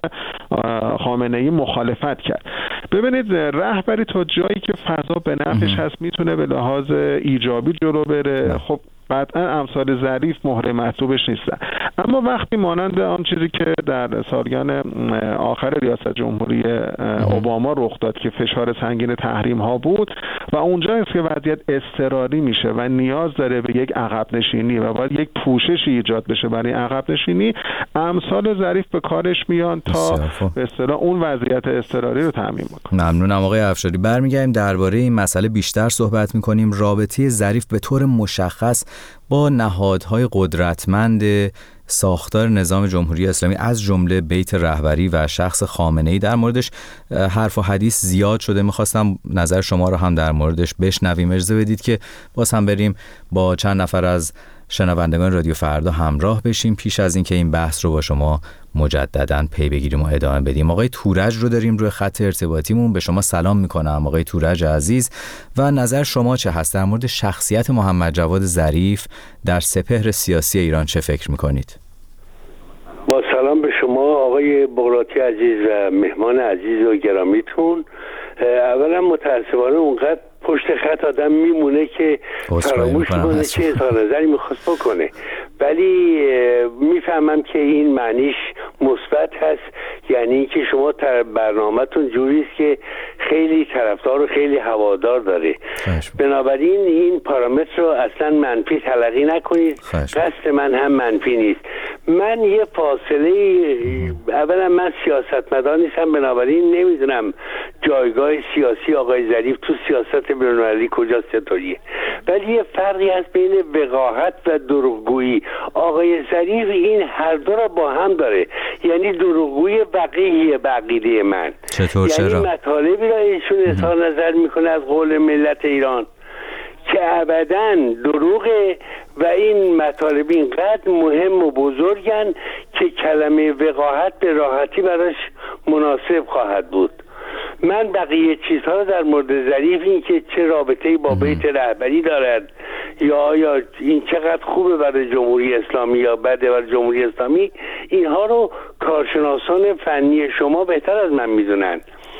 خامنه‌ای مخالفت کرد. ببینید رهبری تا جایی که فضا به نفعش هست میتونه به لحاظ ایجابی جلو بره. خب قطعا امثال ظریف مهره مطلوبش نیستن، اما وقتی مانند آن چیزی که در سالیان آخر ریاست جمهوری اوباما رخ داد که فشار سنگین تحریم ها بود و اونجا است که وضعیت اضطراری میشه و نیاز داره به یک عقب نشینی و باید یک پوششی ایجاد بشه برای عقب نشینی، امثال ظریف به کارش میان تا به اصطلاح اون وضعیت اضطراری رو تامین بکنه. ممنونم آقای افشاری. برمیگردیم درباره این مسئله بیشتر صحبت میکنیم. رابطه ظریف به طور مشخص با نهادهای قدرتمند ساختار نظام جمهوری اسلامی از جمله بیت رهبری و شخص خامنه‌ای در موردش حرف و حدیث زیاد شده. میخواستم نظر شما رو هم در موردش بشنویم. اجازه بدید که باز هم بریم با چند نفر از شنوندگان رادیو فردا همراه بشیم پیش از اینکه این بحث رو با شما مجدداً پی بگیریم و ادامه بدیم. آقای تورج رو داریم روی خط ارتباطیمون. به شما سلام میکنم آقای تورج عزیز و نظر شما چه هست در مورد شخصیت محمد جواد ظریف در سپهر سیاسی ایران؟ چه فکر میکنید؟ با سلام به شما آقای بغراتی عزیز و مهمان عزیز و گرامیتون. اولا متاسفانه اونقدر پشت خط آدم میمونه که فراموش کنه چه اظهار نظری میخواست بکنه، ولی میفهمم که این معنیش مثبت هست، یعنی اینکه شما برنامه‌تون جوریست که خیلی طرفدار و خیلی هوادار داره. بنابراین این پارامتر رو اصلا منفی تلقی نکنید. قصد من هم منفی نیست. من یه فاصله، اولا من سیاستمدار نیستم، بنابراین نمیدونم جایگاه سیاسی آقای ظریف تو سیاست بین‌المللی کجاست چطوریه، ولی یه فرقی هست بین وقاحت و دروغگویی. آقای ظریف این هر دو را با هم داره، یعنی دروغگویی وقیحیه به عقیده من. چطور؟ یعنی چرا؟ مطالبی را ایشون اظهار نظر میکنه از قول ملت ایران که ابداً دروغه و این مطالب اینقدر مهم و بزرگن که کلمه وقاحت به راحتی براش مناسب خواهد بود. من بقیه چیزها رو در مورد ظریف، این که چه رابطه‌ای با بیت رهبری دارد یا این چقدر خوبه برای جمهوری اسلامی یا بده برای جمهوری اسلامی، اینها رو کارشناسان فنی شما بهتر از من میدونن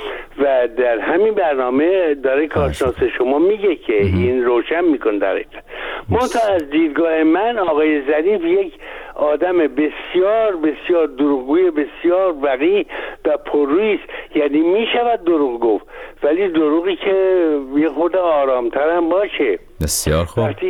و در همین برنامه داره کارشناس شما میگه که این روشن میکن داره. منتها از دیدگاه من آقای ظریف یک آدم بسیار بسیار دروغگوی، بسیار وقیح و پررویی است. یعنی میشود دروغ گفت، ولی دروغی که یه خود آرامتر هم باشه. بسیار خوب. وقتی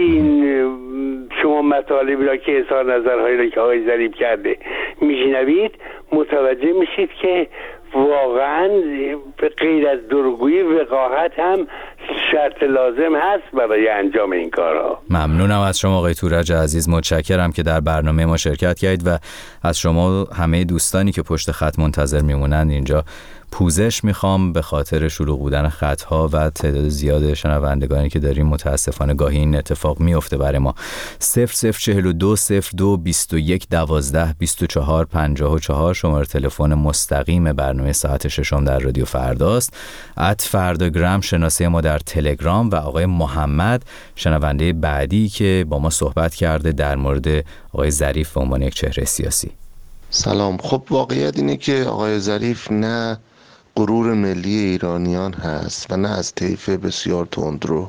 این شما مطالبی را که اظهار نظرهایی را که آقای ظریف کرده میشنوید متوجه میشید که واقعا غیر از دروغگویی وقاحت هم شرط لازم هست برای انجام این کارها. ممنونم از شما آقای تورج عزیز، متشکرم که در برنامه ما شرکت کردید و از شما همه دوستانی که پشت خط منتظر میمونند اینجا پوزش میخوام به خاطر شلوغ بودن خطها و تعداد زیاد شنوندگانی که داریم. متاسفانه گاهی این اتفاق میفته برای ما. 0042 02 21 12 24 54 شماره تلفن مستقیم برنامه ساعت ششم در رادیو فرداست. @فرداگرام شناسه ما در تلگرام و آقای محمد شنونده بعدی که با ما صحبت کرده در مورد آقای ظریف به عنوان یک چهره سیاسی. سلام. خب واقعیت اینه که آقای ظریف نه غرور ملی ایرانیان هست و نه از طیف بسیار تندرو.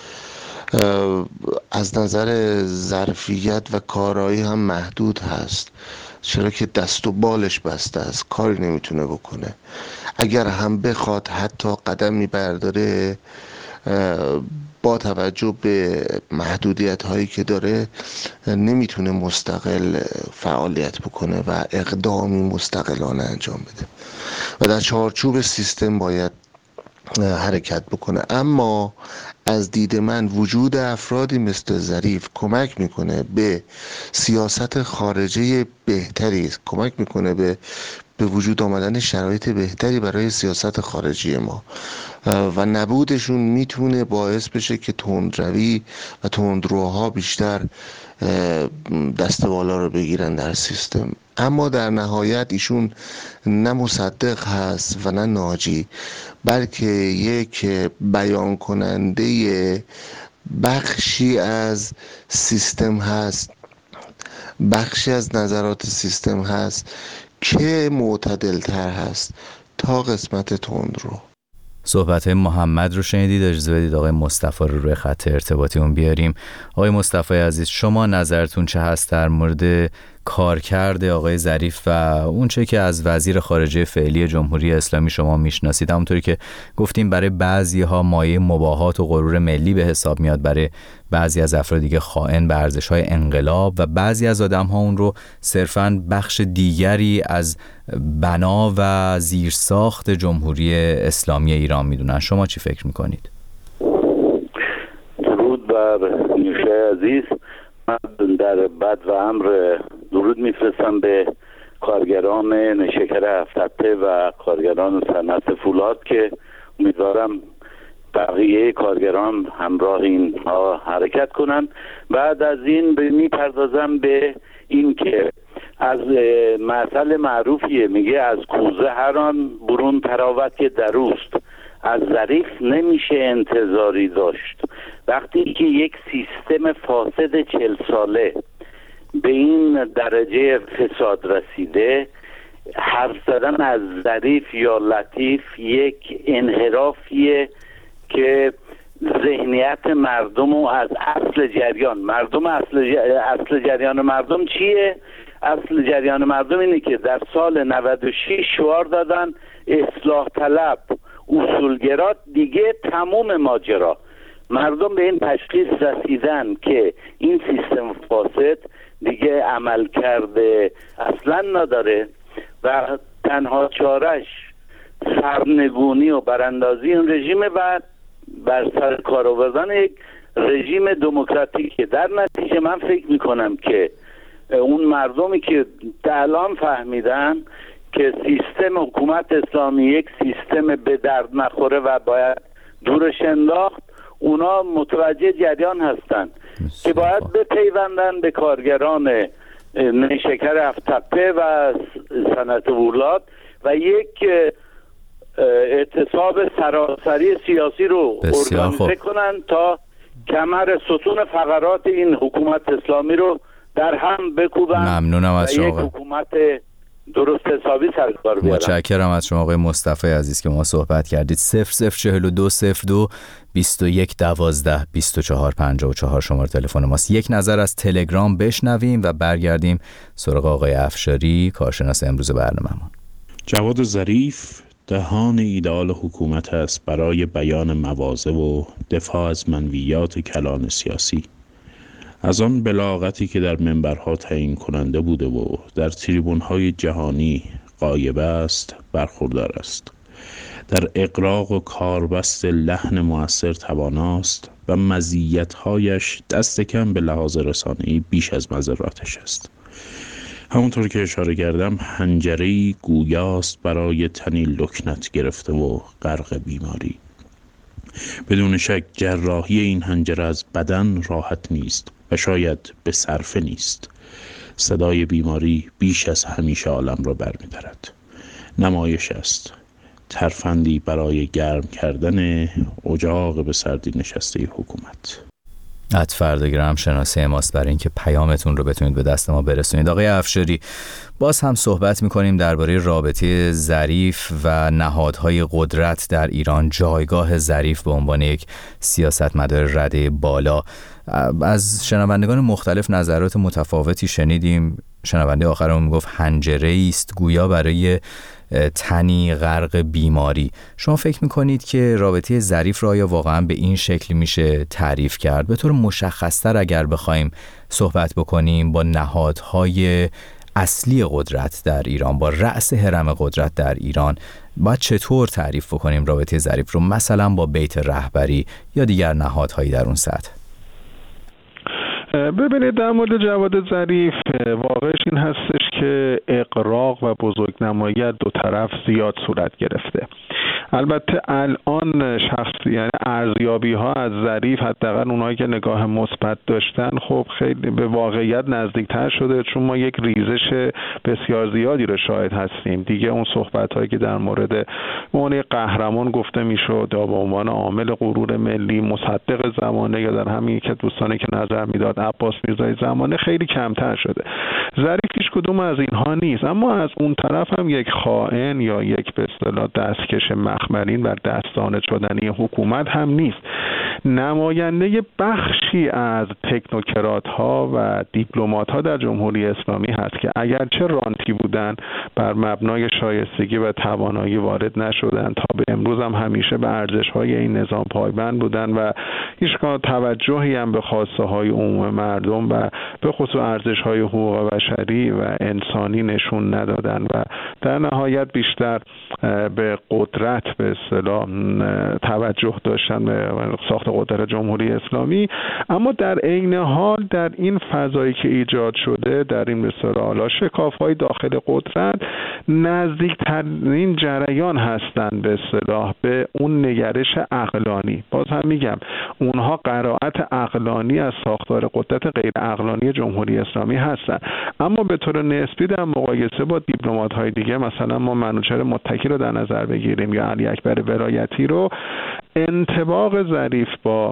از نظر ظرفیت و کارایی هم محدود هست، چرا که دست و بالش بسته است، کاری نمیتونه بکنه. اگر هم بخواد حتی قدمی برداره با توجه به محدودیت هایی که داره نمیتونه مستقل فعالیت بکنه و اقدامی مستقلانه انجام بده و در چارچوب سیستم باید حرکت بکنه. اما از دید من وجود افرادی مثل ظریف کمک میکنه به سیاست خارجی بهتری، کمک میکنه به وجود آمدن شرایط بهتری برای سیاست خارجی ما و نبودشون میتونه باعث بشه که تندروی و تندروها بیشتر دست بالا رو بگیرن در سیستم. اما در نهایت ایشون نه مصدق هست و نه ناجی، بلکه یک بیان کننده بخشی از سیستم هست، بخشی از نظرات سیستم هست که معتدل تر هست تا قسمت تندرو. صحبت محمد رو شنیدید. اجازه بدید آقای مصطفی رو روی خط ارتباطیمون بیاریم. آقای مصطفی عزیز، شما نظرتون چه هست در مورد کارکرد آقای ظریف و اون چه که از وزیر خارجه فعلی جمهوری اسلامی شما میشناسید؟ همونطوری که گفتیم برای بعضی ها مایه مباهات و غرور ملی به حساب میاد، برای بعضی از افراد دیگه خائن به ارزش‌های انقلاب و بعضی از آدم‌ها اون رو صرفاً بخش دیگری از بنا و زیرساخت جمهوری اسلامی ایران میدونن. شما چی فکر میکنید؟ درود بر نیوشای عزیز. در بد و امر درود میفرستم به کارگران نیشکر هفت‌تپه و کارگران صنعت فولاد که امیدوارم بقیه کارگران همراه اینها حرکت کنن. بعد از این میپردازم به این که از مثل معروفیه، میگه از کوزه هر آن برون تراوت که دروست. از ظریف نمیشه انتظاری داشت. وقتی که یک سیستم فاسد 40 ساله به این درجه فساد رسیده، حرف زدن از ظریف یا لطیف یک انحرافیه که ذهنیت مردم رو از اصل جریان اصل جریان مردم چیه؟ اصل جریان مردم اینه که در سال 96 شعار دادن اصلاح طلب، اصولگرا، دیگه تموم ماجرا. مردم به این تشخیص رسیدن که این سیستم فاسد دیگه عمل کرده اصلا نداره و تنها چارش سرنگونی و براندازی این رژیم و بر سر کار آوردن یک رژیم دموکراتیکه. در نتیجه من فکر میکنم که اون مردمی که الان فهمیدن که سیستم حکومت اسلامی یک سیستم به درد نخوره و باید دورش انداخت، اونا متوجه جریان هستن که باید بپیوندن به کارگران نیشکر هفت‌تپه و صنعت فولاد و یک اعتصاب سراسری سیاسی رو ارگانیزه کنن تا کمر ستون فقرات این حکومت اسلامی رو در هم بکوبن. ممنونم از شما. یک حکومت درست حسابی سرکار بیارن. متشکرم از شما آقای مصطفی عزیز که ما صحبت کردید. 004202 21 12 24 54 شماره تلفن ماست. یک نظر از تلگرام بشنویم و برگردیم سراغ آقای افشاری، کارشناس امروز برنامه‌مون. جواد ظریف دهان ایدئال حکومت است برای بیان مواضع و دفاع از منویات کلان سیاسی. از آن بلاغتی که در منبرها تعیین کننده بوده و در تریبون‌های جهانی غایب است برخوردار است. در اقراق و کاربست لحن مؤثر تواناست و مزیت‌هایش دست کم به لحاظ رسانه‌ای بیش از مضراتش است. همونطور که اشاره کردم، حنجره‌ای گویاست برای تنی لکنت گرفته و غرق بیماری. بدون شک جراحی این حنجره از بدن راحت نیست و شاید به صرفه نیست. صدای بیماری بیش از همیشه عالم را برمی‌دارد. نمایش است، ترفندی برای گرم کردن اجاق به سردی نشسته حکومت. فردا شناسه ماست برای اینکه پیامتون رو بتونید به دست ما برسونید. آقای افشاری، باز هم صحبت می‌کنیم درباره رابطه ظریف و نهادهای قدرت در ایران، جایگاه ظریف به عنوان یک سیاستمدار رده بالا. از شنوندگان مختلف نظرات متفاوتی شنیدیم. شنونده آخرمون میگفت حنجره‌ای است گویا برای تنی غرق بیماری. شما فکر میکنید که رابطه ظریف را آیا واقعا به این شکل میشه تعریف کرد؟ به طور مشخص‌تر اگر بخوایم صحبت بکنیم با نهادهای اصلی قدرت در ایران، با رأس هرم قدرت در ایران، باید چطور تعریف بکنیم رابطه ظریف رو، مثلا با بیت رهبری یا دیگر نهادهایی در اون سطح؟ ببینید، در مورد جواد ظریف واقعش این هستش که اغراق و بزرگنمایی از دو طرف زیاد صورت گرفته. البته الان یعنی ارزیابی ها از ظریف، حداقل اونایی که نگاه مثبت داشتن، خب خیلی به واقعیت نزدیکتر شده، چون ما یک ریزش بسیار زیادی رو شاهد هستیم. دیگه اون صحبت هایی که در مورد اون قهرمان گفته میشد یا به عنوان عامل غرور ملی مصدق زمانه یا در همین که دوستانی که نظر میداد عباس میرزای زمانه خیلی کمتر شده. ظریف هیچ کدوم از اینها نیست، اما از اون طرف هم یک خائن یا یک به اصطلاح دستکش مخملین بر دستانه شدنی حکومت هم نیست. نماینده بخشی از تکنوکرات ها و دیپلمات ها در جمهوری اسلامی هست که اگرچه رانتی بودن، بر مبنای شایستگی و توانایی وارد نشدن، تا به امروز هم همیشه به ارزش های این نظام پایبند بودن و هیچگاه توجهی هم به خواسته های عموم مردم و به خصوص ارزش های حقوق بشری و انسانی نشون ندادن و در نهایت بیشتر به قدرت به اصطلاح توجه داشتن، به ساخت نقاط قدرت جمهوری اسلامی. اما در عین حال در این فضایی که ایجاد شده، در این به اصطلاح شکاف‌های داخل قدرت، نزدیکترین جریان هستند به اصطلاح به اون نگرش عقلانی. باز هم میگم اونها قرائت عقلانی از ساختار قدرت غیر عقلانی جمهوری اسلامی هستند، اما به طور نسبی در مقایسه با دیپلمات‌های دیگه، مثلا ما منوچهر متکی رو در نظر بگیریم یا علی اکبر ولایتی رو، انطباق ظریف با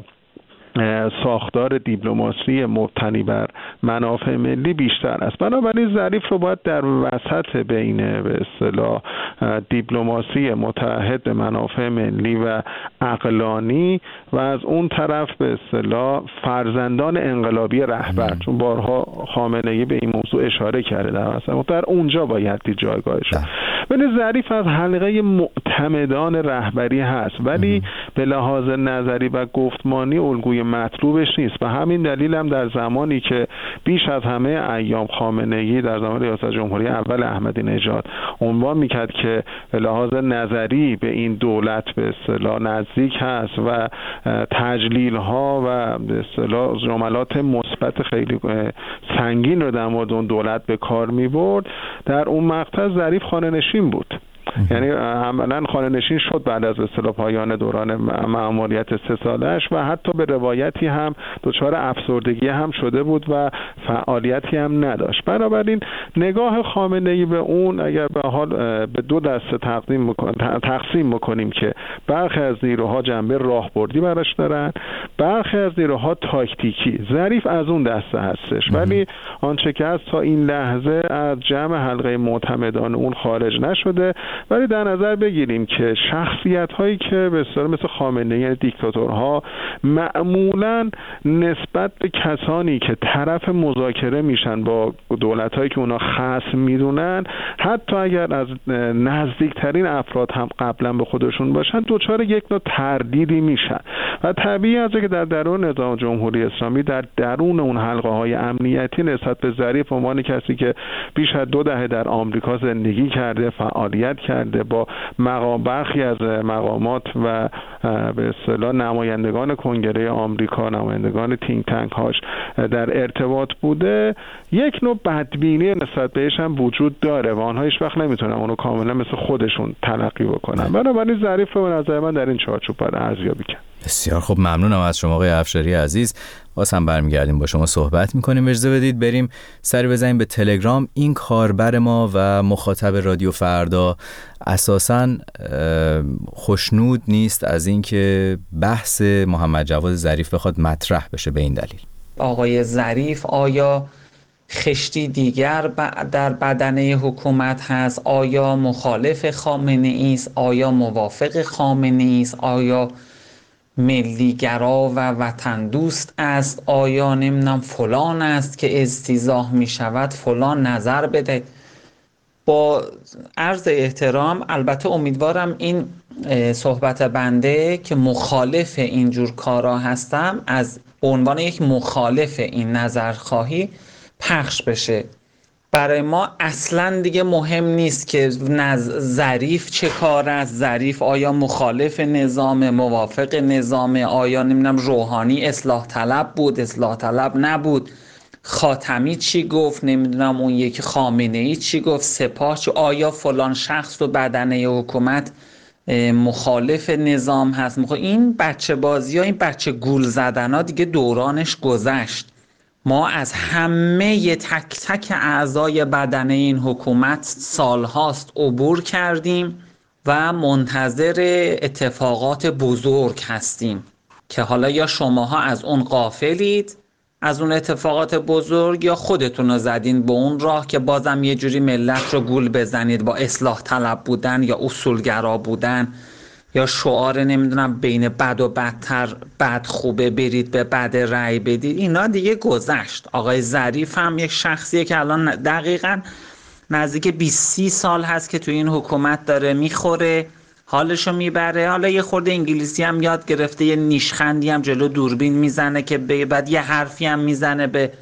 ساختار دیپلماسی مبتنی بر منافع ملی بیشتر است. بنابراین ظریف رو باید در وسط بین به اصطلاح دیپلماسی متحد به منافع ملی و عقلانی و از اون طرف به اصطلاح فرزندان انقلابی رهبر، چون بارها خامنه‌ای به این موضوع اشاره کرده، در اونجا باید دید جایگاهش. ولی ظریف از حلقه معتمدان رهبری هست، ولی به لحاظ نظری و گفتمانی الگوی مطلوبش نیست. و همین دلیل هم در زمانی که بیش از همه ایام خامنه‌ای در زمان ریاست جمهوری اول احمدی نژاد عنوان میکرد که به لحاظ نظری به این دولت به اصطلاح نزدیک هست و تجلیل ها و به اصطلاح جملات مثبت خیلی سنگین رو در مورد اون دولت به کار میبرد، در اون مقطع ظریف خانه‌نشین بود. یعنی عملاً خانه‌نشین شد بعد از اصطلاح پایان دوران مأموریت 3 سالش و حتی به روایتی هم دچار افسردگی هم شده بود و فعالیتی هم نداشت. بنابراین نگاه خامنه‌ای به اون اگر به حال به دو دسته تقسیم بکنیم که برخی از نیروها جنبه راهبردی براش دارن، برخی از نیروها تاکتیکی. ظریف از اون دسته هستش، ولی آنچه که هست تا این لحظه از جمع حلقه معتمدان اون خارج نشده. ولی در نظر بگیریم که شخصیت هایی که به اصطلاح مثل خامنه‌ای، دیکتاتورها، معمولا نسبت به کسانی که طرف مذاکره میشن با دولت هایی که اونا خصم میدونن، حتی اگر از نزدیکترین افراد هم قبلا به خودشون باشن، دوچار یک نوع تردیدی میشن. و طبیعی است که در درون نظام جمهوری اسلامی، در درون اون حلقه های امنیتی، نسبت به ظریف عنوان کسی که بیش از 2 دهه در آمریکا زندگی کرده، فعالیت کرده، با برخی از مقامات و به اصطلاح نمایندگان کنگره آمریکا، نمایندگان تینک تانک هاش در ارتباط بوده، یک نوع بدبینی نسبت بهش هم وجود داره و آنها هیچ وقت نمیتونن اونو کاملا مثل خودشون تلقی بکنن. بنابراین ظریف رو به نظر من در این چارچوب باید ارزیابی کرد. بسیار خب، ممنونم از شما آقای افشاری عزیز. باز هم برمیگردیم با شما صحبت میکنیم. اجازه بدید بریم سری بزنیم به تلگرام. این کاربر ما و مخاطب رادیو فردا اساساً خوشنود نیست از اینکه بحث محمد جواد ظریف بخواد مطرح بشه. به این دلیل آقای ظریف آیا خشتی دیگر در بدنه حکومت هست؟ آیا مخالف خامنه‌ای است؟ آیا موافق خامنه‌ای است؟ آیا ملیگرا و وطن دوست است؟ آیا نمیدونم فلان است که استیضاح می شود فلان نظر بده؟ با عرض احترام، البته امیدوارم این صحبت بنده که مخالف اینجور کارا هستم از عنوان یک مخالف این نظرخواهی پخش بشه. برای ما اصلا دیگه مهم نیست که ظریف چه کار است، ظریف آیا مخالف نظام، موافق نظام، آیا نمیدونم روحانی اصلاح طلب بود، اصلاح طلب نبود، خاتمی چی گفت، نمیدونم اون یکی خامنه‌ای چی گفت، سپاه چی، آیا فلان شخص و بدنه حکومت مخالف نظام هست. این بچه بازی ها، این بچه گول زدن ها دیگه دورانش گذشت. ما از همه تک تک اعضای بدنه این حکومت سالهاست عبور کردیم و منتظر اتفاقات بزرگ هستیم که حالا یا شماها از اون غافلید، از اون اتفاقات بزرگ، یا خودتون رو زدین به اون راه که بازم یه جوری ملت رو گول بزنید با اصلاح طلب بودن یا اصولگرا بودن یا شعار نمیدونم بین بد و بدتر، بد خوبه برید به بد رأی بدید. اینا دیگه گذشت. آقای ظریف هم یک شخصیه که الان دقیقاً نزدیک 20-30 سال هست که تو این حکومت داره میخوره، حالشو میبره. حالا یه خورده انگلیسی هم یاد گرفته، یه نیشخندی هم جلو دوربین میزنه که بعد یه حرفی هم میزنه به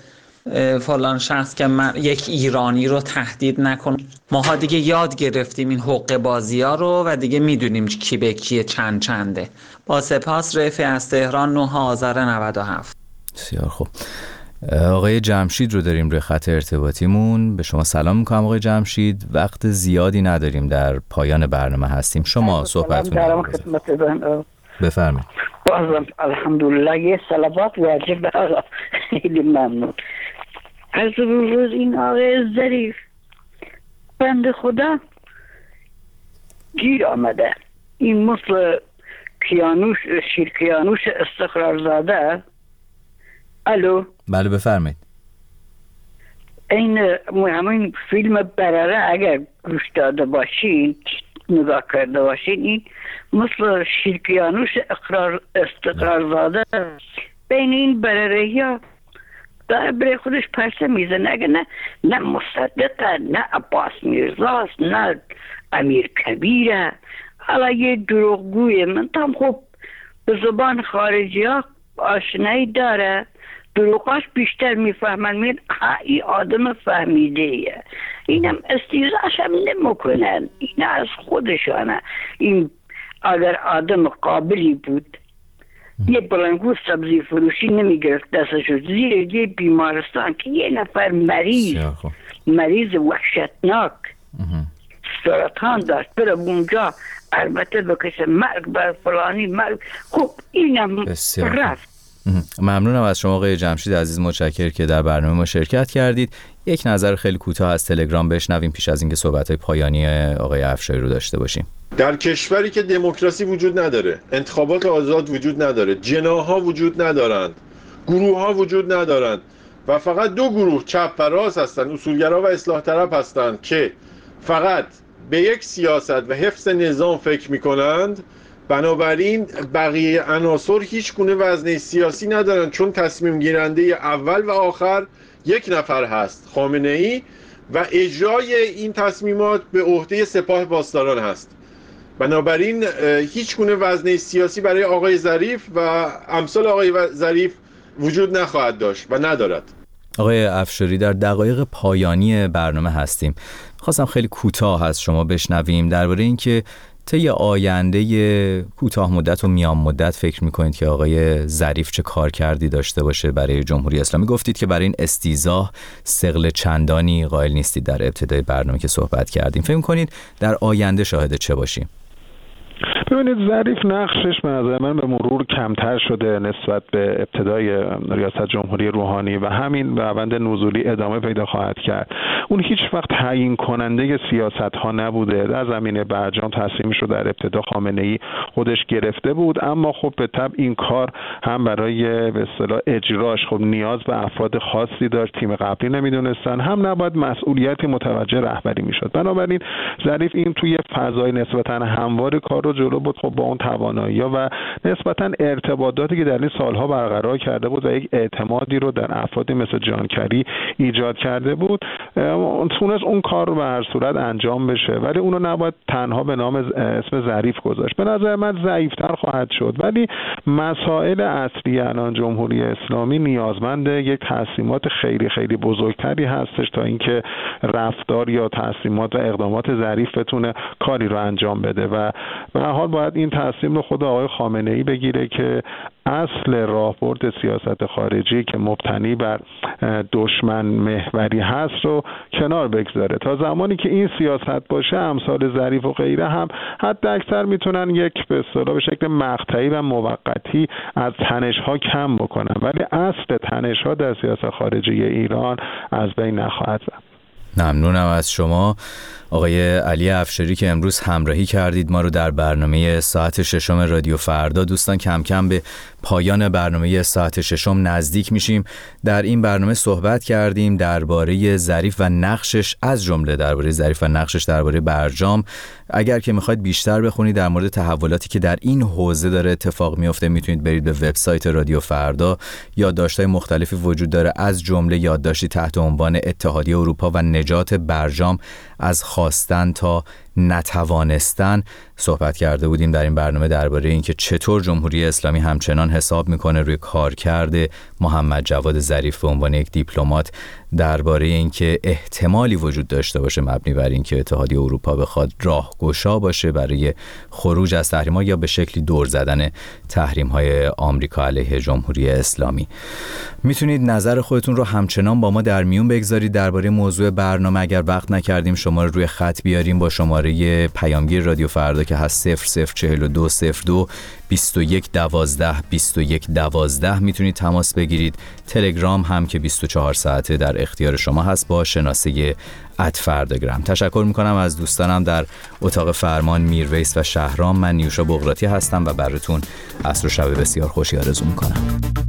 فلان شخص که من یک ایرانی رو تهدید نکن. ماها دیگه یاد گرفتیم این حقه بازی ها رو و دیگه میدونیم کی به کیه چنده. با سپاس. رفیع از تهران 9 آذر 97. بسیار خوب. آقای جمشید رو داریم روی خط ارتباطیمون. به شما سلام میکنم آقای جمشید. وقت زیادی نداریم، در پایان برنامه هستیم. شما صحبتتون رو بفرمایید. بازم الحمدلله یه صلوات واجب به آقا. خیلی ممنون. از روز این آقای ظریف بند خدا گیر آمده. این مثل کیانوش شیرکیانوش استقرارزاده. الو بله بفرمایید. این همین فیلم برره اگر گوش داده باشین، نگاه کرده باشین، این مثل شیرکیانوش استقرارزاده بین این برره ها داره برای خودش پرسه میزنه. اگه نه مصدقه، نه عباس میرزاست، نه امیر کبیره، حالا یه دروغگویه. من تام خوب به زبان خارجی ها آشنایی داره، دروغاش بیشتر میفهمن. این آدم فهمیده ایه. اینم استیزاش هم نمیکنن، این از خودشانه. این اگر آدم قابلی بود یه بلنگو سبزی فروشی نمیگرفت دستشو زیر یه بیمارستان که یه نفر مریض وحشتناک سرطان داشت بره اونجا، البته بکشه مرگ بر فلانی مرگ. خب اینم رفت. ممنونم از شما آقای جمشید عزیز، متشکرم که در برنامه ما شرکت کردید. یک نظر خیلی کوتاه از تلگرام بشنویم پیش از اینکه صحبت‌های پایانی آقای افشاری رو داشته باشیم. در کشوری که دموکراسی وجود نداره، انتخابات آزاد وجود نداره، جناح‌ها وجود ندارند، گروه‌ها وجود ندارند و فقط دو گروه چپ و راست هستند، اصولگرا و اصلاح طلب هستند که فقط به یک سیاست و حفظ نظام فکر می‌کنند، بنابراین بقیه عناصر هیچ گونه وزنه سیاسی ندارن، چون تصمیم گیرنده اول و آخر یک نفر هست، خامنه‌ای، و اجرای این تصمیمات به عهده سپاه پاسداران هست. بنابراین هیچ گونه وزنه سیاسی برای آقای ظریف و امثال آقای ظریف وجود نخواهد داشت و ندارد. آقای افشاری در دقایق پایانی برنامه هستیم. خواستم خیلی کوتاه از شما بشنویم درباره اینکه طی آینده کوتاه مدت و میان مدت فکر میکنید که آقای ظریف چه کارکردی داشته باشه برای جمهوری اسلامی. گفتید که برای این استیضاح ثقل چندانی قائل نیستید در ابتدای برنامه که صحبت کردیم. فکر میکنید در آینده شاهد چه باشیم؟ ببینید ظریف نقشش به نظر من به مرور کمتر شده نسبت به ابتدای ریاست جمهوری روحانی و همین روند نزولی ادامه پیدا خواهد کرد. اون هیچ وقت تعیین کننده سیاست ها نبوده. در زمینه برجام تصمیمش رو در ابتدا خامنه‌ای خودش گرفته بود، اما خب به طبع این کار هم برای به اصطلاح اجراش خب نیاز به افراد خاصی داشت، تیم قبلی نمیدونستن، هم نباید مسئولیتی متوجه رهبری میشد. بنابراین ظریف این توی فضای نسبتا هموار کار رو جلو بود، خب با اون توانایی‌ها و نسبتا ارتباطاتی که در این سالها برقرار کرده بود و یک اعتمادی رو در افرادی مثل جانکری ایجاد کرده بود، تونست اون کار رو به هر صورت انجام بشه، ولی اونو نباید تنها به نام اسم ظریف گذاشت. به نظر من ضعیف‌تر خواهد شد، ولی مسائل اصلی الان جمهوری اسلامی نیازمند یک تصمیمات خیلی خیلی بزرگتری هستش تا اینکه رفتار یا تصمیمات و اقدامات ظریف بتونه کاری رو انجام بده و به هر حال باید این تصمیم رو خود آقای خامنه‌ای بگیره که اصل راهبرد سیاست خارجی که مبتنی بر دشمن محوری هست رو کنار بگذاره. تا زمانی که این سیاست باشه امثال ظریف و غیره هم حد اکثر میتونن یک به اصطلاح به شکل مقطعی و موقتی از تنش‌ها کم بکنن، ولی اصل تنش‌ها در سیاست خارجی ایران از بین نخواهد رفت. ممنونم از شما آقای علی افشاری که امروز همراهی کردید ما رو در برنامه ساعت ششم رادیو فردا. دوستان کم کم به پایان برنامه ساعت ششم نزدیک میشیم. در این برنامه صحبت کردیم درباره ظریف و نقشش، از جمله درباره ظریف و نقشش درباره برجام. اگر که میخواید بیشتر بخونید در مورد تحولاتی که در این حوزه داره اتفاق میفته میتونید برید به وبسایت رادیو فردا. یادداشت‌های مختلفی وجود داره، از جمله یادداشتی تحت عنوان اتحادیه اروپا و نجات برجام از خواستن تا نتوانستن صحبت کرده بودیم در این برنامه درباره اینکه چطور جمهوری اسلامی همچنان حساب میکنه روی کارکرد محمد جواد ظریف به عنوان یک دیپلمات، درباره اینکه احتمالی وجود داشته باشه مبنی بر اینکه اتحادیه اروپا بخواد راهگشا باشه برای خروج از تحریم‌ها یا به شکلی دور زدن تحریم‌های آمریکا علیه جمهوری اسلامی. میتونید نظر خودتون رو همچنان با ما در میون بگذارید درباره موضوع برنامه. اگر وقت نکردیم شما رو روی خط بیاریم با شماره پیامگیر رادیو فردا که هست 004202 2112 2112 میتونید تماس بگیرید. تلگرام هم که 24 ساعته در اختیار شما هست با شناسه @فرداگرام. تشکر میکنم از دوستانم در اتاق فرمان، میرویس و شهرام. من نیوشا بغراتی هستم و براتون عصر و شب بسیار خوشی آرزو میکنم.